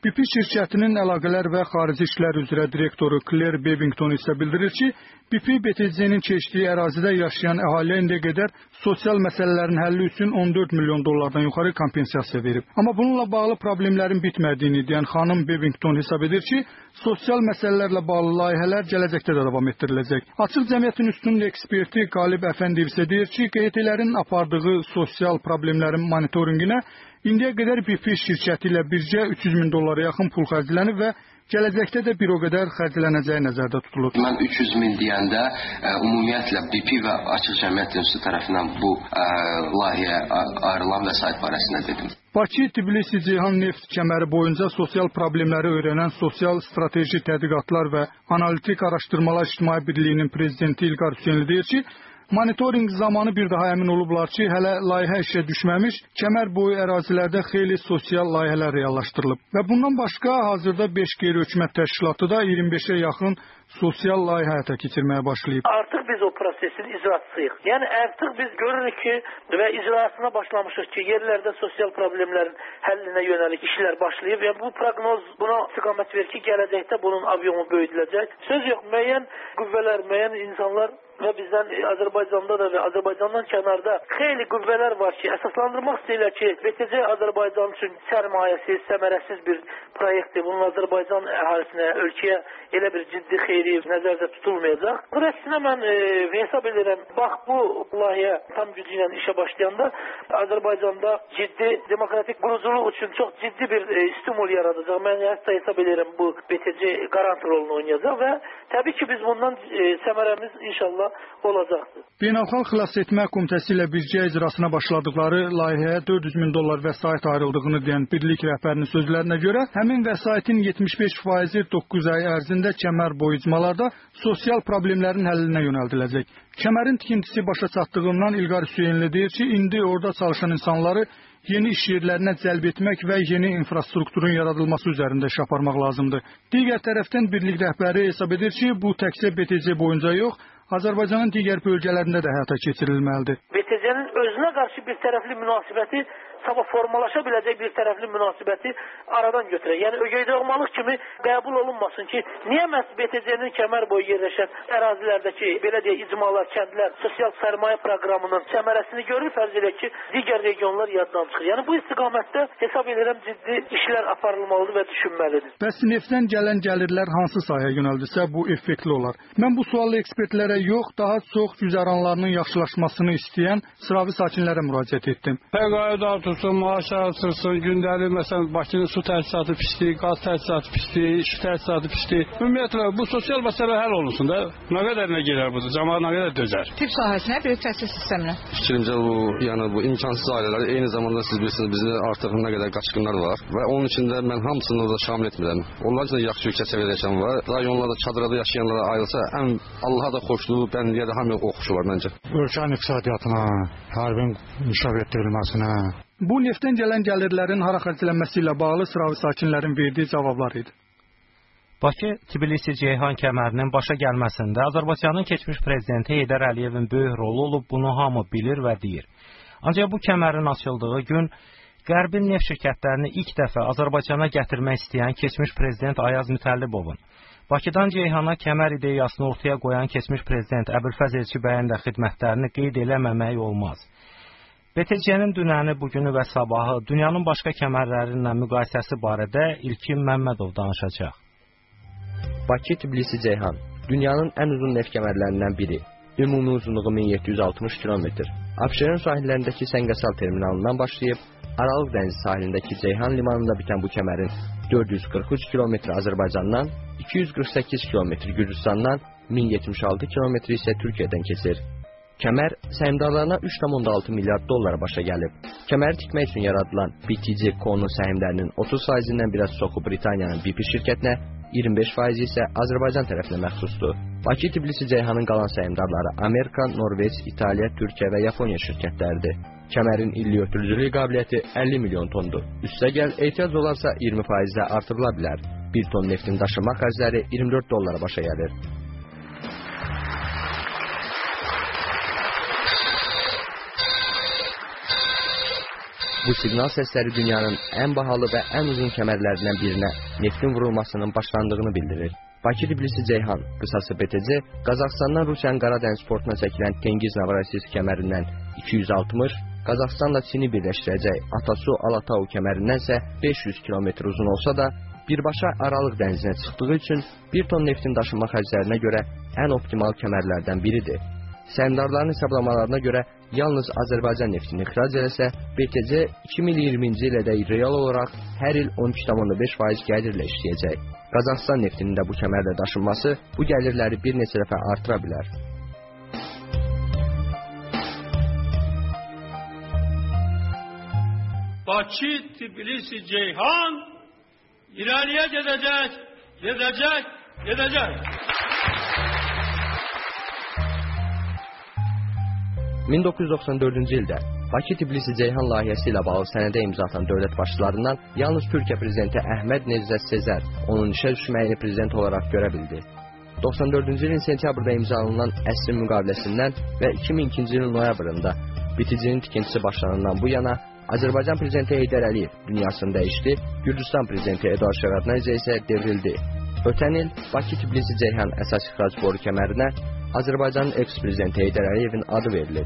B P şirkətinin əlaqələr və xarici işlər üzrə direktoru Claire Bevington isə bildirir ki, B P B T C-nin keçdiyi ərazidə yaşayan əhaliyə indiyə qədər sosial məsələlərin həlli üçün on dörd milyon dollardan yuxarı kompensasiya verib. Amma bununla bağlı problemlərin bitmədiyini deyən xanım Bevington hesab edir ki, sosial məsələlərlə bağlı layihələr gələcəkdə də davam etdiriləcək. Açıq Cəmiyyətin üstünlük eksperti Qalib Əfəndiyev isə deyir ki, Q Y T-lərin apardığı sosial problemlərin monitoringinə indiyə qədər B P şirkəti ilə bircə üç yüz min dollara yaxın pul xərclənib və gələcəkdə də bir o qədər xərclənəcəyi nəzərdə tutulur. Mən üç yüz min deyəndə ə, ümumiyyətlə B P və Açıq Cəmiyyət İnstitutu tərəfindən bu ə, layihəyə ayrılan vəsait barəsində dedim. Bakı Tbilisi Ceyhan neft kəməri boyunca sosial problemləri öyrənən Sosial Strateji Tədqiqatlar və Analitik Araşdırmalar İctimai Birliyinin prezidenti İlqar Hüseynli deyir ki, monitorinq zamanı bir daha əmin olublar ki, hələ layihə işə düşməmiş, kəmər boyu ərazilərdə xeyli sosial layihələr reallaşdırılıb. Və bundan başqa hazırda beş qeyri-hökumət təşkilatı da iyirmi beşə yaxın sosial layihə həyata keçirməyə başlayıb. Artıq biz o prosesin icraçısıyıq. Yəni artıq biz görürük ki və icrasına başlamışıq ki, yerlərdə sosial problemlərin həllinə yönəlik işlər başlayıb. Yəni bu proqnoz buna istiqamət verir ki, gələcəkdə bunun abyonu böyüdüləcək. Söz yox, müəyyən qüvvələr, müəyyən insanlar və bizdən Azərbaycanda da və Azərbaycandan kənarda xeyli qüvvələr var ki, əsaslandırmaq istəyirlər ki, B T C Azərbaycan üçün sərmayəsiz, səmərəsiz bir proyektdir. Bunun Azərbaycan əhalisinə, ölkəyə elə bir ciddi xeyri nəzərdə tutulmayacaq. Bu rəsminə mən e, hesab edirəm, bax bu layihə tam gücü ilə işə başlayanda Azərbaycanda ciddi demokratik quruculuq üçün çox ciddi bir e, stimul yaradacaq. Mən hətta hesab edirəm bu B T C qarant rolunu oynayacaq və təbii ki biz bundan e, səmərəmiz inşallah olacaqdır. Beynəlxalq Xilas Etmə Komitəsi ilə birgə icrasına başladıkları layihəyə dörd yüz min dollar vəsait ayrıldığını deyən birlik rəhbərinin sözlərinə görə, həmin vəsaitin yetmiş beş faizi doqquz ay ərzində kəmər boyu icmalarda sosial problemlərin həllinə yönəldiləcək. Kəmərin tikintisi başa çatdığından İlqar Hüseynli deyir ki, indi orada çalışan insanları yeni iş yerlərinə cəlb etmək və yeni infrastrukturun yaradılması üzərində iş aparmaq lazımdır. Digər tərəfdən birlik rəhbəri hesab edir ki, bu təkcə B T C boyunca yox, Azərbaycanın digər bölgələrində də həyata keçirilməlidir. B T C-nin özünə qarşı bir tərəfli münasibəti, sabah formalaşa biləcək bir tərəfli münasibəti aradan götürək. Yəni ögeydoğmalıq kimi qəbul olunmasın ki, niyə məhz B T C-nin kəmər boyu yerləşən ərazilərdəki belə deyə icmalar, kəndlər, sosial sərmayə proqramının səmərəsini görür, fərz edək ki, digər regionlar yaddan çıxır. Yəni bu istiqamətdə hesab edirəm ciddi işlər aparılmalıdır və düşünməlidir. Bəs neftdən gələn gəlirlər hansı sahəyə yönəldirsə bu effektli olar? Mən bu sualı ekspertlərə yox, daha çox güzəranlarının yaxşılaşmasını istəyən sıravi sakinlərə müraciət etdim. Təqaüd artırsın, maaş artırsın, gündəlik məsələn Bakının su təchizatı pisdir, qaz təchizatı pisdir, işıq təchizatı pisdir. Ümumiyyətlə bu sosial məsələ həll olunsun da. Nə qədər nə gələr bu? Cəmaət nə qədər dözər? Tibb sahəsinə, böyük təhsil sisteminə. Fikrimcə bu, yəni bu imkansız ailələr, eyni zamanda siz bilirsiniz bizdə artıq nə qədər qaçqınlar var və onun üçün də mən hamısını orada şamil etmirəm. Onlar üçün də yaxşı ülkə səviyyədə yaşayan var. Rayonlarda, çadırada yaşayanlara ayrılsa, ən Allaha da xoşluğu, bənliyə də hamıya oxuşu var məncə. Ölkənin iqtisadiyyatına, hərbin inkişaf etdirilməsinə. Bu neftdən gələn gəlirlərin hara xərclənməsi ilə bağlı sıravi sakinlərin verdiyi cavablar idi. Bakı Tbilisi Ceyhan kəmərinin başa gəlməsində Azərbaycanın keçmiş prezidenti Heydər Əliyevin böyük rolu olub, bunu hamı bilir və deyir. Ancaq bu kəmərin açıldığı gün Qərbin neft şirkətlərini ilk dəfə Azərbaycana gətirmək istəyən keçmiş prezident Ayaz Mütəllibovun, Bakıdan Ceyhana kəmər ideyasını ortaya qoyan keçmiş prezident Əbülfəz Elçibəyin də xidmətlərini qeyd eləməmək olmaz. B T C-nin dünəni, bugünü və sabahı dünyanın başqa kəmərlərinlə müqayisəsi barədə İlkin Məmmədov danışacaq. Bakı Tbilisi Ceyhan dünyanın ən uzun neft kəmərlərindən biri. Ümumi uzunluğu min yeddi yüz altmış kilometr. Abşeron sahillərindəki Səngəsal terminalından başlayıb Aralıq dənizi sahilindəki Ceyhan limanında bitən bu kəmərin dörd yüz qırx üç kilometr Azərbaycandan, iki yüz qırx səkkiz kilometr Gürcüstandan, min yetmiş altı kilometr isə Türkiyədən keçir. Kəmər səhmdarlarına üç tam altı milyard dollara başa gəlib. Kəməri tikmək üçün yaradılan B T C konu səhmlərinin otuz faizindən biraz çoxu Britaniyanın B P şirkətinə, iyirmi beş faizi isə Azərbaycan tərəfinə məxsusdur. Bakı Tbilisi Ceyhanın qalan səhmdarları Amerika, Norveç, İtaliya, Türkiyə və Yaponiya şirkətləridir. Kəmərin illik ötürücülük qabiliyyəti əlli milyon tondur. Üstəgəl ehtiyac olarsa iyirmi faizlə artırıla bilər. bir ton neftin daşınma xərcləri iyirmi dörd dollara başa gəlir. Bu siqnal səsləri dünyanın ən bahalı və ən uzun kəmərlərindən birinə neftin vurulmasının başlandığını bildirir. Bakı-Tbilisi-Ceyhan, qısası B T C, Qazaxıstandan Rusiyanın Qaradəniz portuna çəkilən Tengiz-Novorossiysk kəmərindən iki yüz altmış, Qazaxıstanla Çini birləşdirəcək Atasu-Alatau kəmərindən isə beş yüz kilometr uzun olsa da, birbaşa Aralıq dənizinə çıxdığı üçün bir ton neftin daşınma xərclərinə görə ən optimal kəmərlərdən biridir. Səhmdarların hesablamalarına görə yalnız Azərbaycan neftini ixrac eləsə, B T C iki min iyirminci ilə də real olaraq hər il on iki tam beş faiz gəlirlə işləyəcək. Qazaxıstan neftinin də bu kəmərlə daşınması bu gəlirləri bir neçə dəfə artıra bilər. Bakı-Tbilisi-Ceyhan ileriye gidecek, gidecek, gidecek. min doqquz yüz doxsan dördüncü ildə Bakı-Tbilisi-Ceyhan layihəsi ilə bağlı sənədə imza atan dövlət başçılarından yalnız Türkiyə prezidenti Əhməd Nevzət Sezər onun işə düşməyini prezident olaraq görə bildi. doxsan dördüncü ilin sentyabrda imzalanan əsrin müqaviləsindən və iki min ikinci ilin noyabrında biticinin tikintisi başlanandan bu yana Azərbaycan prezidenti Heydər Əliyev dünyasını dəyişdi, Gürcüstan prezidenti Eduard Şevardnadze isə devrildi. Ötən il Bakı-Tbilisi-Ceyhan əsas ixrac boru kəmərinə Azərbaycanın eks-prezidenti Heydər Əliyevin adı verilib.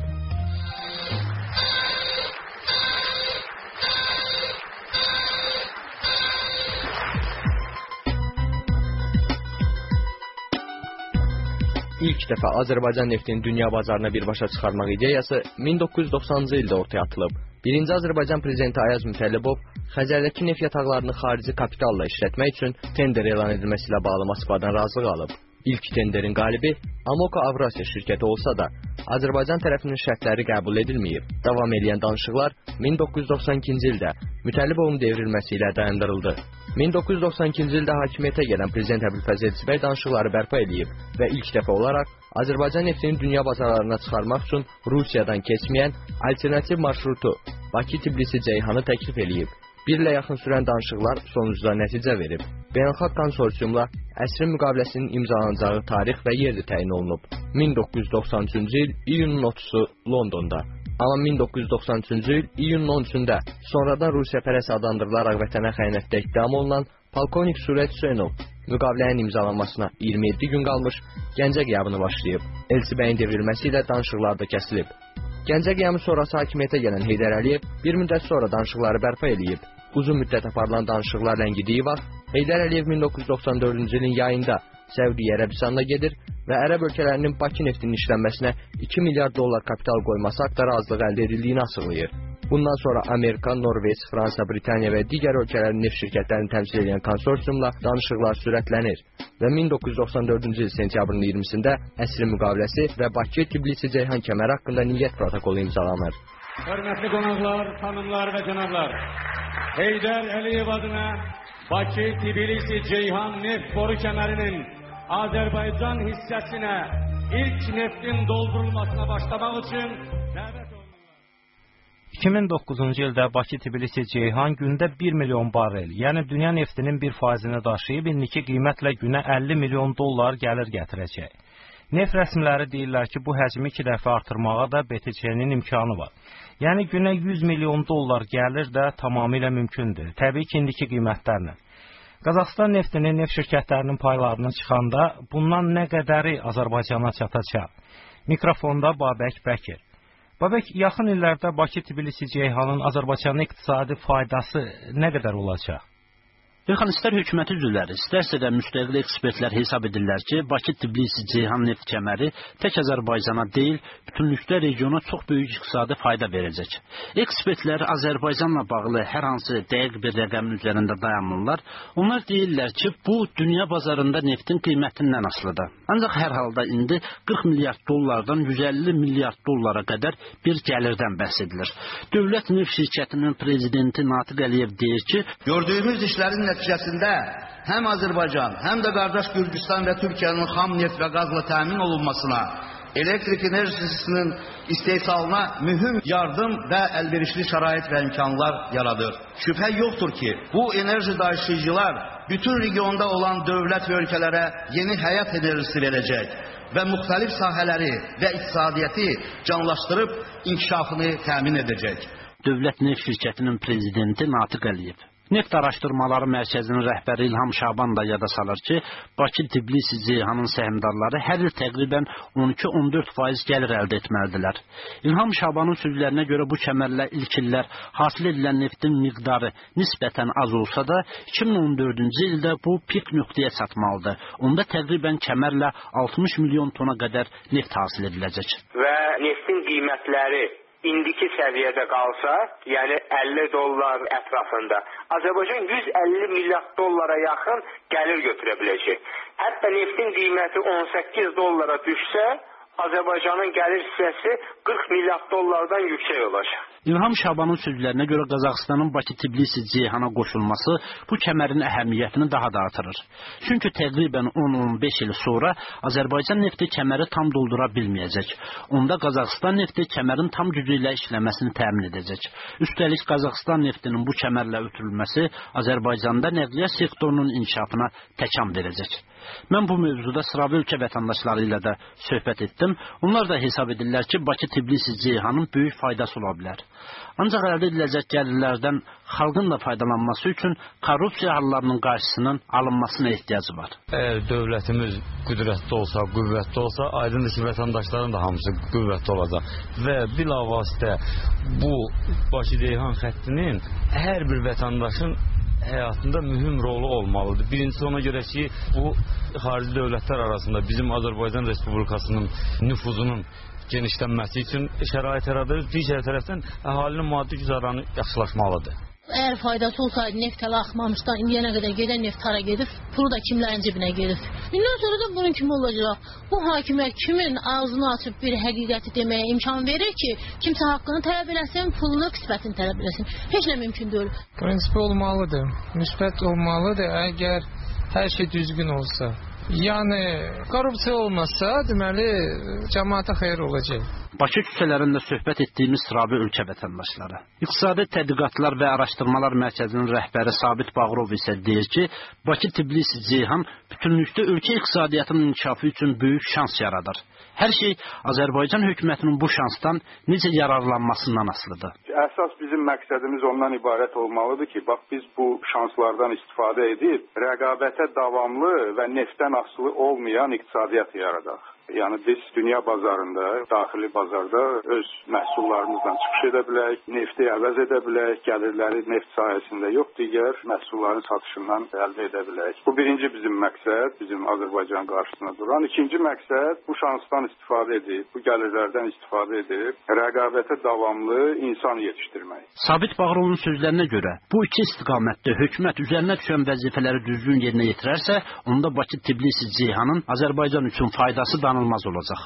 İlk dəfə Azərbaycan neftini dünya bazarına birbaşa çıxarmaq ideyası min doqquz yüz doxsanıncı ildə ortaya atılıb. Birinci Azərbaycan prezidenti Ayaz Mütəllibov Xəzərdəki neft yataqlarını xarici kapitalla işlətmək üçün tender elan edilməsi ilə bağlı Moskvadan razılıq alıb. İlk tenderin qalibi Amoco Avrasiya şirkəti olsa da, Azərbaycan tərəfinin şərtləri qəbul edilməyib. Davam edən danışıqlar min doqquz yüz doxsan ikinci ildə Mütəllibovun devrilməsi ilə dayandırıldı. min doqquz yüz doxsan ikinci ildə hakimiyyətə gələn prezident Əbülfəz Elçibəy danışıqları bərpa edib və ilk dəfə olaraq Azərbaycan neftini dünya bazarlarına çıxarmaq üçün Rusiyadan keçməyən alternativ marşrutu Bakı-Tbilisi-Ceyhanı təklif edib. Bir ilə yaxın sürən danışıqlar sonucda nəticə verib. Beynəlxalq konsorsiumla əsrin müqaviləsinin imzalanacağı tarix və yer də təyin olunub. min doqquz yüz doxsan üçüncü il iyunun otuz'u Londonda. Amma min doqquz yüz doxsan üçüncü il iyunun on üçündə sonradan Rusiya pərəst adlandırılaraq vətənə xəyanətdə ittiham olunan Polkovnik Surət Hüseynov müqavilənin imzalanmasına iyirmi yeddi gün qalmış Gəncə qiyamını başlayıb. Elçibəyin devrilməsi ilə danışıqlar da kəsilib. Gəncə qiyamı sonrası hakimiyyətə gələn Heydər Əliyev bir müddət sonra danışıqları bərpa edib. Uzun müddət aparılan danışıqlar ləngidiyi vaxt Heydər Əliyev min doqquz yüz doxsan dördüncü ilin yayında Səudiyyə Ərəbistanına gedir və ərəb ölkələrinin Bakı neftinin işlənməsinə iki milyard dollar kapital qoyması haqda razılıq əldə edildiyini açıqlayır. Bundan sonra Amerika, Norveç, Fransa, Britaniya və digər ölkələrin neft şirkətlərini təmsil edən konsorsiumla danışıqlar sürətlənir və min doqquz yüz doxsan dördüncü il sentyabrın iyirmisində əsrin müqaviləsi və Bakı-Tbilisi-Ceyhan kəməri haqqında niyyət protokolu imzalanır. Hörmətli qonaqlar, xanımlar və cənablar, Heydər Əliyev adına Bakı-Tbilisi-Ceyhan neft boru kəmərinin Azərbaycan hissəsinə ilk neftin doldurulmasına başlamaq üçün dəvət olunur. iki min doqquzuncu ildə Bakı-Tbilisi-Ceyhan gündə bir milyon barrel, yəni dünya neftinin bir faizini daşıyıb, indiki qiymətlə günə əlli milyon dollar gəlir gətirəcək. Neft rəsmiləri deyirlər ki, bu həcmi iki dəfə artırmağa da B T C-nin imkanı var. Yəni günə yüz milyon dollar gəlir də tamamilə mümkündür. Təbii ki, indiki qiymətlərlə. Qazaxıstan neftinin neft şirkətlərinin paylarını çıxanda bundan nə qədəri Azərbaycana çatacaq? Mikrofonda Babək Bəkir. Babək, yaxın illərdə Bakı-Tbilisi-Ceyhanın Azərbaycanın iqtisadi faydası nə qədər olacaq? Elxan, istər hökuməti üzvləri, istərsə də müstəqil ekspertlər hesab edirlər ki, Bakı-Tbilisi-Ceyhan neft kəməri tək Azərbaycana deyil, bütünlükdə regiona çox böyük iqtisadi fayda verəcək. Ekspertlər Azərbaycanla bağlı hər hansı dəqiq bir rəqəmin üzərində dayanmırlar. Onlar deyirlər ki, bu dünya bazarında neftin qiymətindən asılıdır. Ancaq hər halda indi qırx milyard dollardan yüz əlli milyard dollara qədər bir gəlirdən bəhs edilir. Dövlət neft şirkətinin prezidenti Natiq Əliyev deyir ki, gördüyümüz işlərin nəticəsində həm Azərbaycan, həm də qardaş Gürcüstan və Türkiyənin xam neft və qazla təmin olunmasına, elektrik enerjisinin istehsalına mühüm yardım və əlverişli şərait və imkanlar yaradır. Şübhə yoxdur ki, bu enerji daşıyıcılar bütün regionda olan dövlət və ölkələrə yeni həyat enerjisi verəcək və müxtəlif sahələri və iqtisadiyyatı canlaşdırıb inkişafını təmin edəcək. Dövlət Neft Şirkətinin prezidenti Natiq Əliyev. Neft Araşdırmaları Mərkəzinin rəhbəri İlham Şaban da yada salır ki, Bakı-Tbilisi-Ceyhanın səhmdarları hər il təqribən on iki on dörd faiz gəlir əldə etməlidirlər. İlham Şabanın sözlərinə görə bu kəmərlə ilk illər hasil edilən neftin miqdarı nisbətən az olsa da, iki min on dördüncü ildə bu pik nöqtəyə çatmalıdır. Onda təqribən kəmərlə altmış milyon tona qədər neft hasil ediləcək. Və neftin qiymətləri indiki səviyyədə qalsa, yəni əlli dollar ətrafında, Azərbaycan yüz əlli milyard dollara yaxın gəlir götürə biləcək. Hətta neftin qiyməti on səkkiz dollara düşsə, Azərbaycanın gəlir hissəsi qırx milyard dollardan yüksək olacaq. İlham Şabanın sözlərinə görə Qazaxıstanın Bakı-Tbilisi-Ceyhana qoşulması bu kəmərin əhəmiyyətini daha da artırır. Çünki təqribən on on beş il sonra Azərbaycan nefti kəməri tam doldura bilməyəcək. Onda Qazaxıstan nefti kəmərin tam gücü ilə işləməsini təmin edəcək. Üstəlik Qazaxıstan neftinin bu kəmərlə ötürülməsi Azərbaycanda nəqliyyat sektorunun inkişafına təkan verəcək. Mən bu mövzuda sıravi ölkə vətəndaşları ilə də söhbət etdim. Onlar da hesab edirlər ki, Bakı-Tbilisi-Ceyhanın böyük faydası ola bilər. Ancaq əldə ediləcək gəlirlərdən xalqın da faydalanması üçün korrupsiya hallarının qarşısının alınmasına ehtiyacı var. Əgər dövlətimiz qüdrətli olsa, qüvvətli olsa, aydındır ki, vətəndaşların da hamısı qüvvətli olacaq. Və bilavasitə bu Bakı-Ceyhan xəttinin hər bir vətəndaşın həyatında mühüm rolu olmalıdır. Birincisi ona görə ki, bu xarici dövlətlər arasında bizim Azərbaycan Respublikasının nüfuzunun genişlənməsi üçün şərait yaradır. Digər tərəfdən əhalinin maddi güzəranı yaxşılaşmalıdır. Əgər faydası olsaydı neft hələ axmamışdan indiyənə qədər gedən neft hara gedib, pulu da kimlərin cibinə gedib. Bundan sonra da bunun kimi olacaq. Bu hakimiyyət kimin ağzını açıb bir həqiqəti deməyə imkan verir ki, kimsə haqqını tələb eləsin, pulunu, qismətini tələb eləsin. Heç nə mümkün deyil. Prinsipi olmalıdır, müsbət olmalıdır, əgər hər şey düzgün olsa. Yəni, korrupsiya olmazsa, deməli, cəmaata xeyir olacaq. Bakı küçələrində söhbət etdiyimiz sıravi ölkə vətəndaşları. İqtisadi Tədqiqatlar və Araşdırmalar Mərkəzinin rəhbəri Sabit Bağırov isə deyir ki, Bakı-Tbilisi-Ceyhan bütünlükdə ölkə iqtisadiyyatının inkişafı üçün böyük şans yaradır. Hər şey Azərbaycan hökumətinin bu şansdan necə yararlanmasından asılıdır. Əsas bizim məqsədimiz ondan ibarət olmalıdır ki, bax biz bu şanslardan istifadə edib rəqabətə davamlı və neftdən asılı olmayan iqtisadiyyat yaradaq. Yəni biz dünya bazarında, daxili bazarda öz məhsullarımızla çıxış edə bilək, nefti əvəz edə bilək, gəlirləri neft sayəsində yox, digər məhsulların satışından əldə edə bilək. Bu birinci bizim məqsəd, bizim Azərbaycan qarşısına duran. İkinci məqsəd bu şansdan istifadə edib, bu gəlirlərdən istifadə edib rəqabətə davamlı insan yetişdirmək. Sabit Bağırovun sözlərinə görə bu iki istiqamətdə hökumət üzərinə düşən vəzifələri düzgün yerinə yetirərsə, onda Bakı-Tbilisi-Ceyhanın Azərbaycan üçün faydası da olacaq.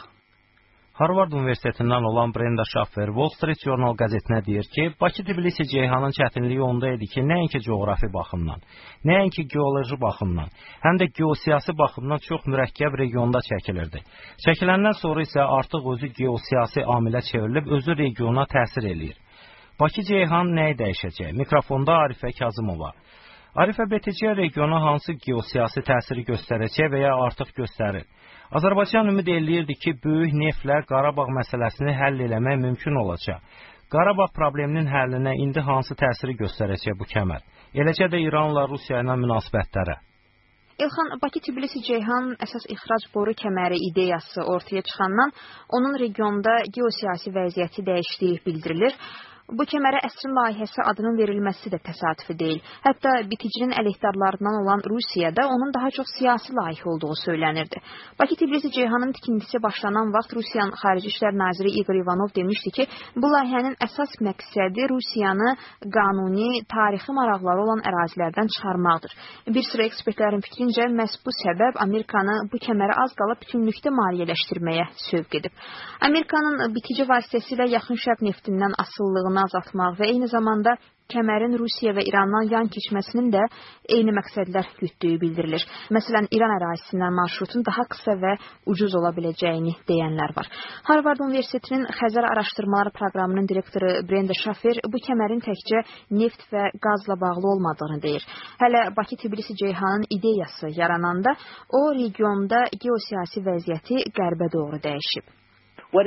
Harvard Universitetindən olan Brenda Schaffer Wall Street Journal qəzetinə deyir ki, Bakı-Tbilisi-Ceyhanın çətinliyi onda idi ki, nəinki coğrafi baxımdan, nəinki geoloji baxımdan, həm də geosiyasi baxımdan çox mürəkkəb regionda çəkilirdi. Çəkiləndən sonra isə artıq özü geosiyasi amilə çevrilib, özü regiona təsir eləyir. Bakı-Ceyhan nəyi dəyişəcək? Mikrofonda Arifə Kazımova. Arifə, B T C regiona hansı geosiyasi təsiri göstərəcək və ya artıq göstərir? Azərbaycan ümid eləyirdi ki, böyük neftlə Qarabağ məsələsini həll eləmək mümkün olacaq. Qarabağ probleminin həllinə indi hansı təsiri göstərəcək bu kəmər? Eləcə də İranla Rusiya ilə münasibətlərə. İlxan, Bakı-Tbilisi-Ceyhan əsas ixrac boru kəməri ideyası ortaya çıxandan onun regionda geosiyasi vəziyyəti dəyişdiyi bildirilir. Bu kəmərə əsrin layihəsi adının verilməsi də təsadüfi deyil. Hətta biticinin əleyhdarlarından olan Rusiyada onun daha çox siyasi layihə olduğu söylənirdi. Bakı-Tbilisi-Ceyhanın tikintisi başlanan vaxt Rusiyanın Xarici İşlər Naziri Igor Ivanov demişdi ki, bu layihənin əsas məqsədi Rusiyanı qanuni, tarixi maraqları olan ərazilərdən çıxarmaqdır. Bir sıra ekspertlərin fikrincə, məhz bu səbəb Amerikanı bu kəməri az qalıb bütünlükdə maliyyələşdirməyə sövq edib. Amerikanın bitici vasitəsilə yaxın şərq neftindən asıllığını azaltmaq və eyni zamanda kəmərin Rusiya və İrandan yan keçməsinin də eyni məqsədlər gütdüyü bildirilir. Məsələn, İran ərazisindən marşrutun daha qısa və ucuz ola biləcəyini deyənlər var. Harvard Universitetinin Xəzər Araşdırmaları Proqramının direktoru Brenda Schaffer bu kəmərin təkcə neft və qazla bağlı olmadığını deyir. Hələ Bakı-Tbilisi-Ceyhanın ideyası yarananda o regionda geosiyasi vəziyyəti qərbə doğru dəyişib. What is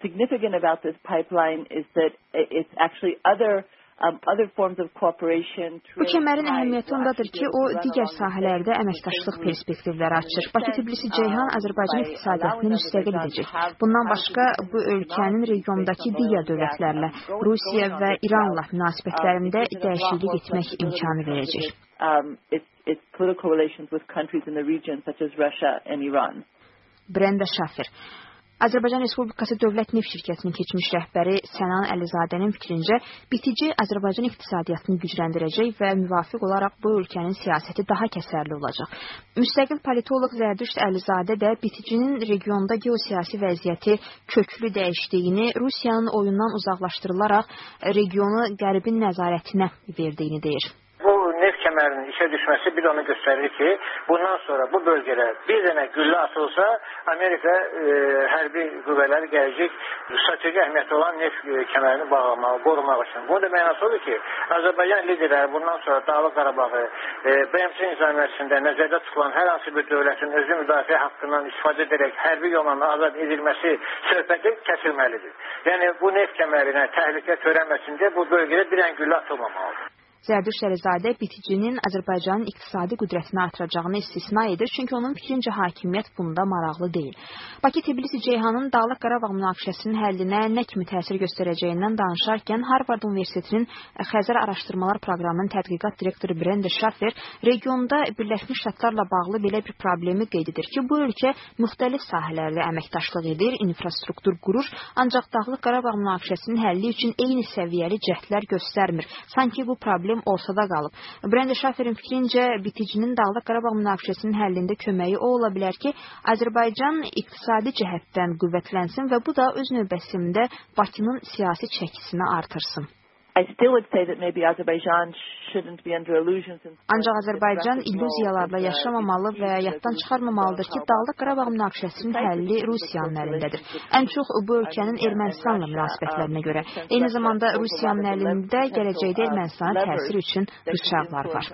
significant about this pipeline is that it's actually other Um, other forms of cooperation. Bu kəmərin əhəmiyyəti ondadır ki, o digər sahələrdə əməkdaşlıq perspektivləri açır. Bakı-Tbilisi-Ceyhan Azərbaycan iqtisadiyyatını müstəqil edəcək. Bundan başqa bu ölkənin regiondakı digər dövlətlərlə, Rusiya və İranla münasibətlərində dəyişiklik etmək imkanı verəcək. Um, it's, it's political relations with countries in the region such as Russia and Iran. Brenda Schaffer. Azərbaycan Respublikası Dövlət Neft Şirkətinin keçmiş rəhbəri Sənan Əlizadənin fikrincə, bitici Azərbaycan iqtisadiyyatını gücləndirəcək və müvafiq olaraq bu ölkənin siyasəti daha kəsərli olacaq. Müstəqil politoloq Zərdüşt Əlizadə də biticinin regionda geosiyasi vəziyyəti köklü dəyişdiyini, Rusiyanın oyundan uzaqlaşdırılaraq regionu Qərbin nəzarətinə verdiyini deyir. Neft kəmərinin işə düşməsi bir onu göstərir ki, bundan sonra bu bölgədə bir dənə güllə atılsa, Amerika e, hərbi qüvvələri gələcək strateji əhəmiyyəti olan neft kəmərini bağlamaq, qorumaq üçün. Bu da mənası odur ki, Azərbaycan liderləri bundan sonra Dağlıq Qarabağı e, B M C nizamiyəsində nəzərdə tutulan hər hansı bir dövlətin özü müdafiə haqqından istifadə edərək hərbi yolla azad edilməsi söhbəti kəsilməlidir. Yəni bu neft kəmərinə təhlükə törənməsində bu bölgədə bir dənə güllə atılmamalıdır. Zərdüşt Əlizadə biticinin Azərbaycanın iqtisadi qüdrətini artıracağını istisna edir, çünki onun fikrincə hakimiyyət bunda maraqlı deyil. Bakı-Tbilisi-Ceyhanın Dağlıq Qarabağ münaqişəsinin həllinə nə kimi təsir göstərəcəyindən danışarkən Harvard Universitetinin Xəzər Araşdırmalar Proqramının tədqiqat direktoru Brenda Schaffer regionda Birləşmiş Ştatlarla bağlı belə bir problemi qeyd edir ki, bu ölkə müxtəlif sahələrdə əməkdaşlıq edir, infrastruktur qurur, ancaq Dağlıq Qarabağ münaqişəsinin həlli üçün eyni səviyyəli cəhdlər göstərmir. Sanki bu problem ortada qalıb. Brenda Schafferin fikrincə biticinin Dağlıq Qarabağ münaqişəsinin həllində köməyi o ola bilər ki, Azərbaycan iqtisadi cəhətdən qüvvətlənsin və bu da öz növbəsində Bakının siyasi çəkisini artırsın. Ancaq Azərbaycan illüziyalarla yaşamamalı və yaddan çıxarmamalıdır ki, Dağlıq Qarabağ münaqişəsinin həlli Rusiyanın əlindədir. Ən çox bu ölkənin Ermənistanla münasibətlərinə görə. Eyni zamanda Rusiyanın əlində gələcəkdə Ermənistana təsir üçün rıçaqlar var.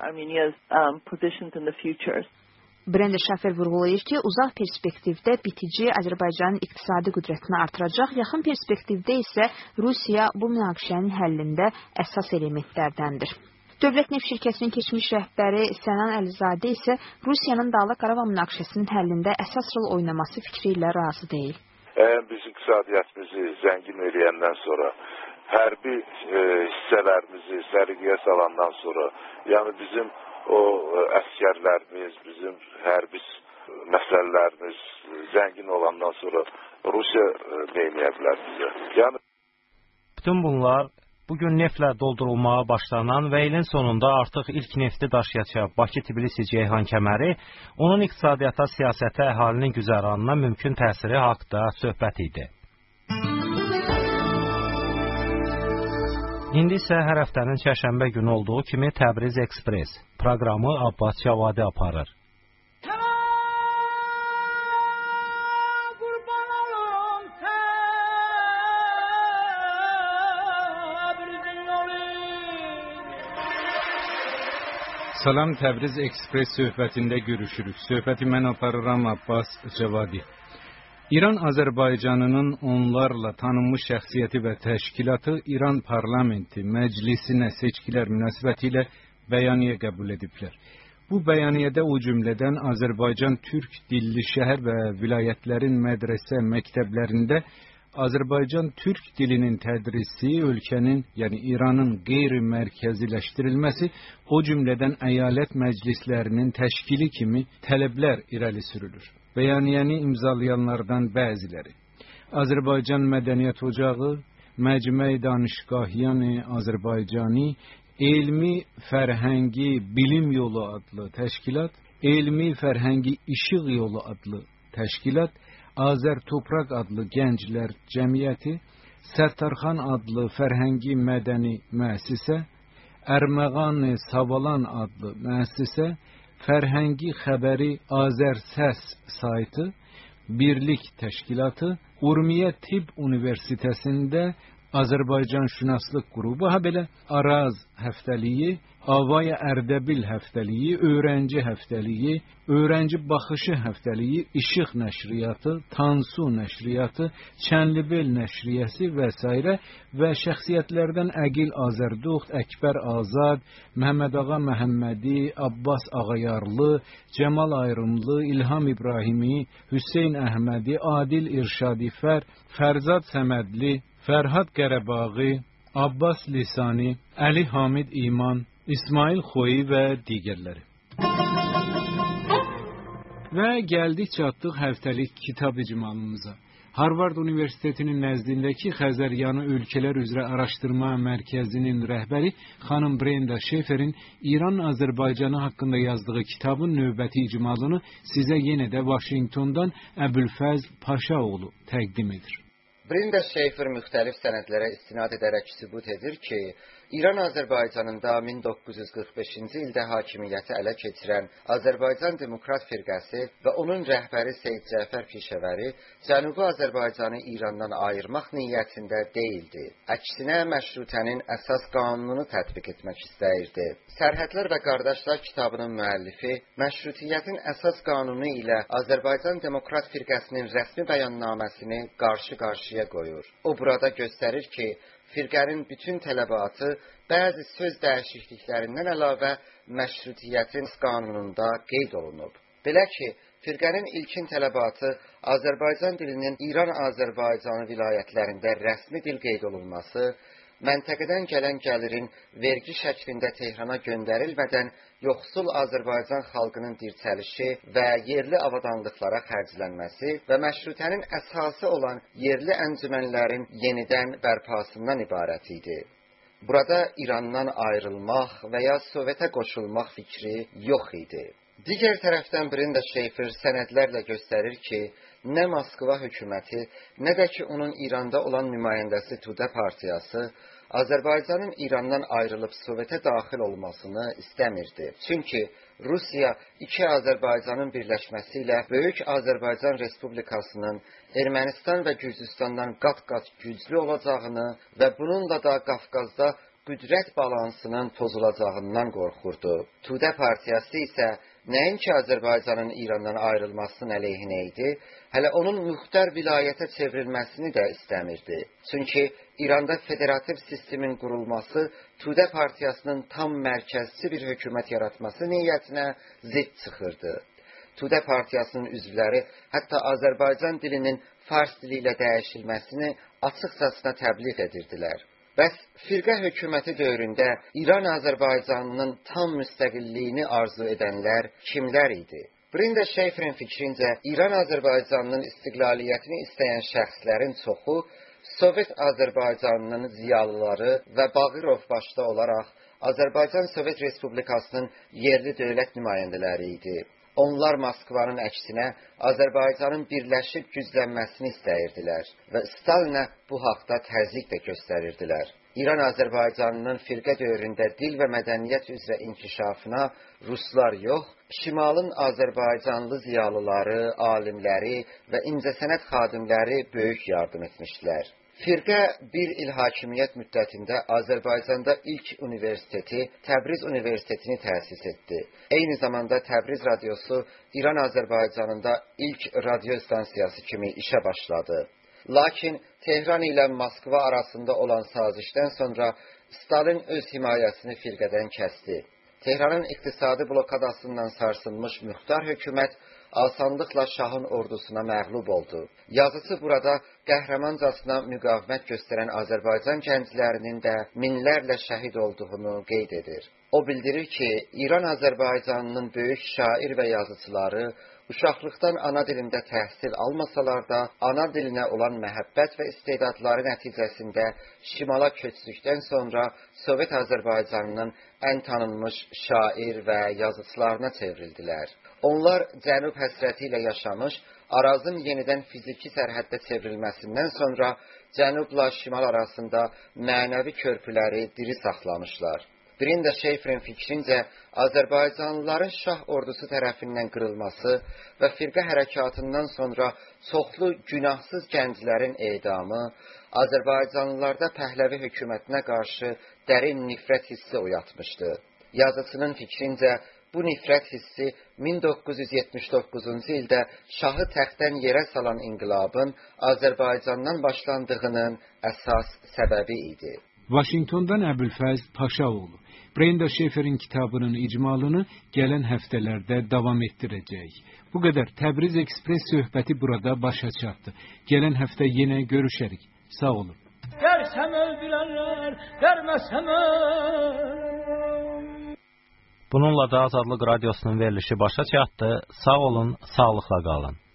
Brenda Schaffer vurğulayır ki, uzaq perspektivdə bitici Azərbaycanın iqtisadi qüdrətini artıracaq, yaxın perspektivdə isə Rusiya bu münaqişənin həllində əsas elementlərdəndir. Dövlət Neft Şirkətinin keçmiş rəhbəri Sənan Əlizadə isə Rusiyanın Dağlıq Qarabağ münaqişəsinin həllində əsas rol oynaması fikri ilə razı deyil. Əgər biz iqtisadiyyatımızı zəngin eləyəndən sonra, hərbi e, hissələrimizi səliqəyə salandan sonra, yəni bizim o əskərlərimiz, bizim hərbi məsələlərimiz zəngin olandan sonra Rusiya neyləyə bilər bizə? Yəni bütün bunlar bugün neftlə doldurulmağa başlanan və ilin sonunda artıq ilk nefti daşıyacaq Bakı-Tbilisi-Ceyhan kəməri onun iqtisadiyyata, siyasətə, əhalinin güzəranına mümkün təsiri haqqında söhbət idi. İndi isə hər həftənin çərşənbə günü olduğu kimi Təbriz Ekspres proqramı Abbas Cavadi aparır. Salam, Təbriz Ekspres söhbətində görüşürük. Söhbəti mən aparıram Abbas Cavadi. İran Azərbaycanının onlarla tanınmış şəxsiyyəti və təşkilatı İran parlamenti məclisinə seçkilər münasibətilə bəyaniyyə qəbul ediblər. Bu bəyaniyədə o cümlədən Azərbaycan türk dilli şəhər və vilayətlərin mədrəsə məktəblərində Azərbaycan türk dilinin tədrisi ölkənin, yəni İranın qeyri-mərkəziləşdirilməsi, o cümlədən əyalət məclislərinin təşkili kimi tələblər irəli sürülür. Bəyaniyəni imzalayanlardan bəziləri Azərbaycan Mədəniyyət Ocağı, Məcməy Danışgahyan-ı Azərbaycani, Elmi Fərhəngi Bilim Yolu adlı təşkilat, Elmi Fərhəngi İşıq Yolu adlı təşkilat, Azər Toprak adlı gənclər cəmiyyəti, Səttarxan adlı fərhəngi mədəni müəssisə, Ərməğan-ı Savalan adlı müəssisə, Fərhəngi Xəbəri Azər Səs saytı, Birlik Təşkilatı, Urmiyə Tibb Universitetində Azərbaycanşünaslıq qrubu, ha belə Araz həftəliyi, Avaya Ərdəbil həftəliyi, Öyrənci həftəliyi, Öyrənci Baxışı həftəliyi, İşıq nəşriyyatı, Tansu nəşriyyatı, Çənlibel nəşriyyəsi və s. və şəxsiyyətlərdən Əqil Azərdoxt, Əkbər Azad, Məhəmmədağa Məhəmmədi, Abbas Ağayarlı, Cəmal Ayrımlı, İlham İbrahimi, Hüseyn Əhmədi, Adil İrşadifər, Fərzad Səmədli, Fərhad Qərəbağı, Abbas Lisani, Əli Hamid İman, İsmail Xoyi və digərləri. Və gəldik çatdıq həftəlik kitab icmalımıza. Harvard Universitetinin nəzdindəki Xəzəryanı Ölkələr üzrə Araşdırma Mərkəzinin rəhbəri xanım Brenda Şeferin İran-Azərbaycanı haqqında yazdığı kitabın növbəti icmalını sizə yenə də Vaşinqtondan Əbülfəzl Paşaoğlu təqdim edir. Brenda Şefer müxtəlif sənədlərə istinad edərək sübut edir ki, İran Azərbaycanında min doqquz yüz qırx beşinci ildə hakimiyyəti ələ keçirən Azərbaycan Demokrat Firqəsi və onun rəhbəri Seyid Cəfər Pişəvəri Cənubi Azərbaycanı İrandan ayırmaq niyyətində deyildi. Əksinə məşrutənin əsas qanununu tətbiq etmək istəyirdi. Sərhədlər və Qardaşlar kitabının müəllifi məşrutiyyətin əsas qanunu ilə Azərbaycan Demokrat Firqəsinin rəsmi bəyannaməsini qarşı-qarşıya qoyur. O burada göstərir ki, firqənin bütün tələbatı bəzi söz dəyişikliklərindən əlavə məşrutiyyətin qanununda qeyd olunub. Belə ki, firqənin ilkin tələbatı Azərbaycan dilinin İran-Azərbaycan vilayətlərində rəsmi dil qeyd olunması, məntəqədən gələn gəlirin vergi şəklində Tehrana göndərilmədən yoxsul Azərbaycan xalqının dirçəlişi və yerli avadanlıqlara xərclənməsi və məşrutənin əsası olan yerli əncümənlərin yenidən bərpasından ibarət idi. Burada İrandan ayrılmaq və ya Sovetə qoşulmaq fikri yox idi. Digər tərəfdən Brenda Şefer sənədlərlə göstərir ki, nə Moskva hökuməti, nə də ki onun İranda olan nümayəndəsi Tudə partiyası Azərbaycanın İrandan ayrılıb Sovetə daxil olmasını istəmirdi. Çünki Rusiya iki Azərbaycanın birləşməsi ilə Böyük Azərbaycan Respublikasının Ermənistan və Gürcüstandan qat-qat güclü olacağını və bununla da Qafqazda qüdrət balansının pozulacağından qorxurdu. Tudə partiyası isə nəinki Azərbaycanın İrandan ayrılmasının əleyhinə idi, hələ onun müxtər vilayətə çevrilməsini də istəmirdi. Çünki İranda federativ sistemin qurulması Tudə partiyasının tam mərkəzçi bir hökumət yaratması niyyətinə zidd çıxırdı. Tudə partiyasının üzvləri hətta Azərbaycan dilinin fars dili ilə dəyişilməsini açıqcasına təbliğ edirdilər. Bəs firqə hökuməti dövründə İran-Azərbaycanının tam müstəqilliyini arzu edənlər kimlər idi? Brenda Şeferin fikrincə, İran-Azərbaycanının istiqlaliyyətini istəyən şəxslərin çoxu Sovet Azərbaycanının ziyalıları və Bağırov başda olaraq Azərbaycan Sovet Respublikasının yerli dövlət nümayəndələri idi. Onlar Moskvanın əksinə Azərbaycanın birləşib güclənməsini istəyirdilər və Stalinə bu haqda təzyiq də göstərirdilər. İran Azərbaycanının firqə dövründə dil və mədəniyyət üzrə inkişafına ruslar yox, Şimalın Azərbaycanlı ziyalıları, alimləri və incəsənət xadimləri böyük yardım etmişdilər. Firqə bir il hakimiyyət müddətində Azərbaycanda ilk universiteti, Təbriz Universitetini təsis etdi. Eyni zamanda Təbriz radiosu İran Azərbaycanında ilk radio stansiyası kimi işə başladı. Lakin Tehran ilə Moskva arasında olan sazişdən sonra Stalin öz himayəsini firqədən kəsdi. Tehranın iqtisadi blokadasından sarsılmış müxtar hökumət asanlıqla şahın ordusuna məğlub oldu. Yazısı burada qəhrəmancasına müqavimət göstərən Azərbaycan gənclərinin də minlərlə şəhid olduğunu qeyd edir. O bildirir ki, İran Azərbaycanının böyük şair və yazıçıları uşaqlıqdan ana dilində təhsil almasalar da, ana dilinə olan məhəbbət və istedadları nəticəsində şimala köçdükdən sonra Sovet Azərbaycanının ən tanınmış şair və yazıçılarına çevrildilər. Onlar cənub həsrəti ilə yaşamış, Arazın yenidən fiziki sərhəddə çevrilməsindən sonra cənubla şimal arasında mənəvi körpüləri diri saxlamışlar. Brenda Schaeferin fikrincə, Azərbaycanlıların şah ordusu tərəfindən qırılması və firqə hərəkatından sonra çoxlu günahsız gənclərin edamı Azərbaycanlılarda Pəhləvi hökumətinə qarşı dərin nifrət hissi oyatmışdı. Yazıçının fikrincə, bu nifrət hissi min doqquz yüz yetmiş doqquzuncu ildə şahı təxtdən yerə salan inqilabın Azərbaycandan başlandığının əsas səbəbi idi. Vaşinqtondan Əbülfəz Paşaoğlu Brenda Schaeferin kitabının icmalını gələn həftələrdə davam etdirəcək. Bu qədər Təbriz Ekspres söhbəti burada başa çatdı. Gələn həftə yenə görüşərik. Sağ olun. Gərsəm öldürərlər, gəlməsəm Bununla da Azadlıq Radiosunun verilişi başa çatdı. Sağ olun, sağlıqla qalın.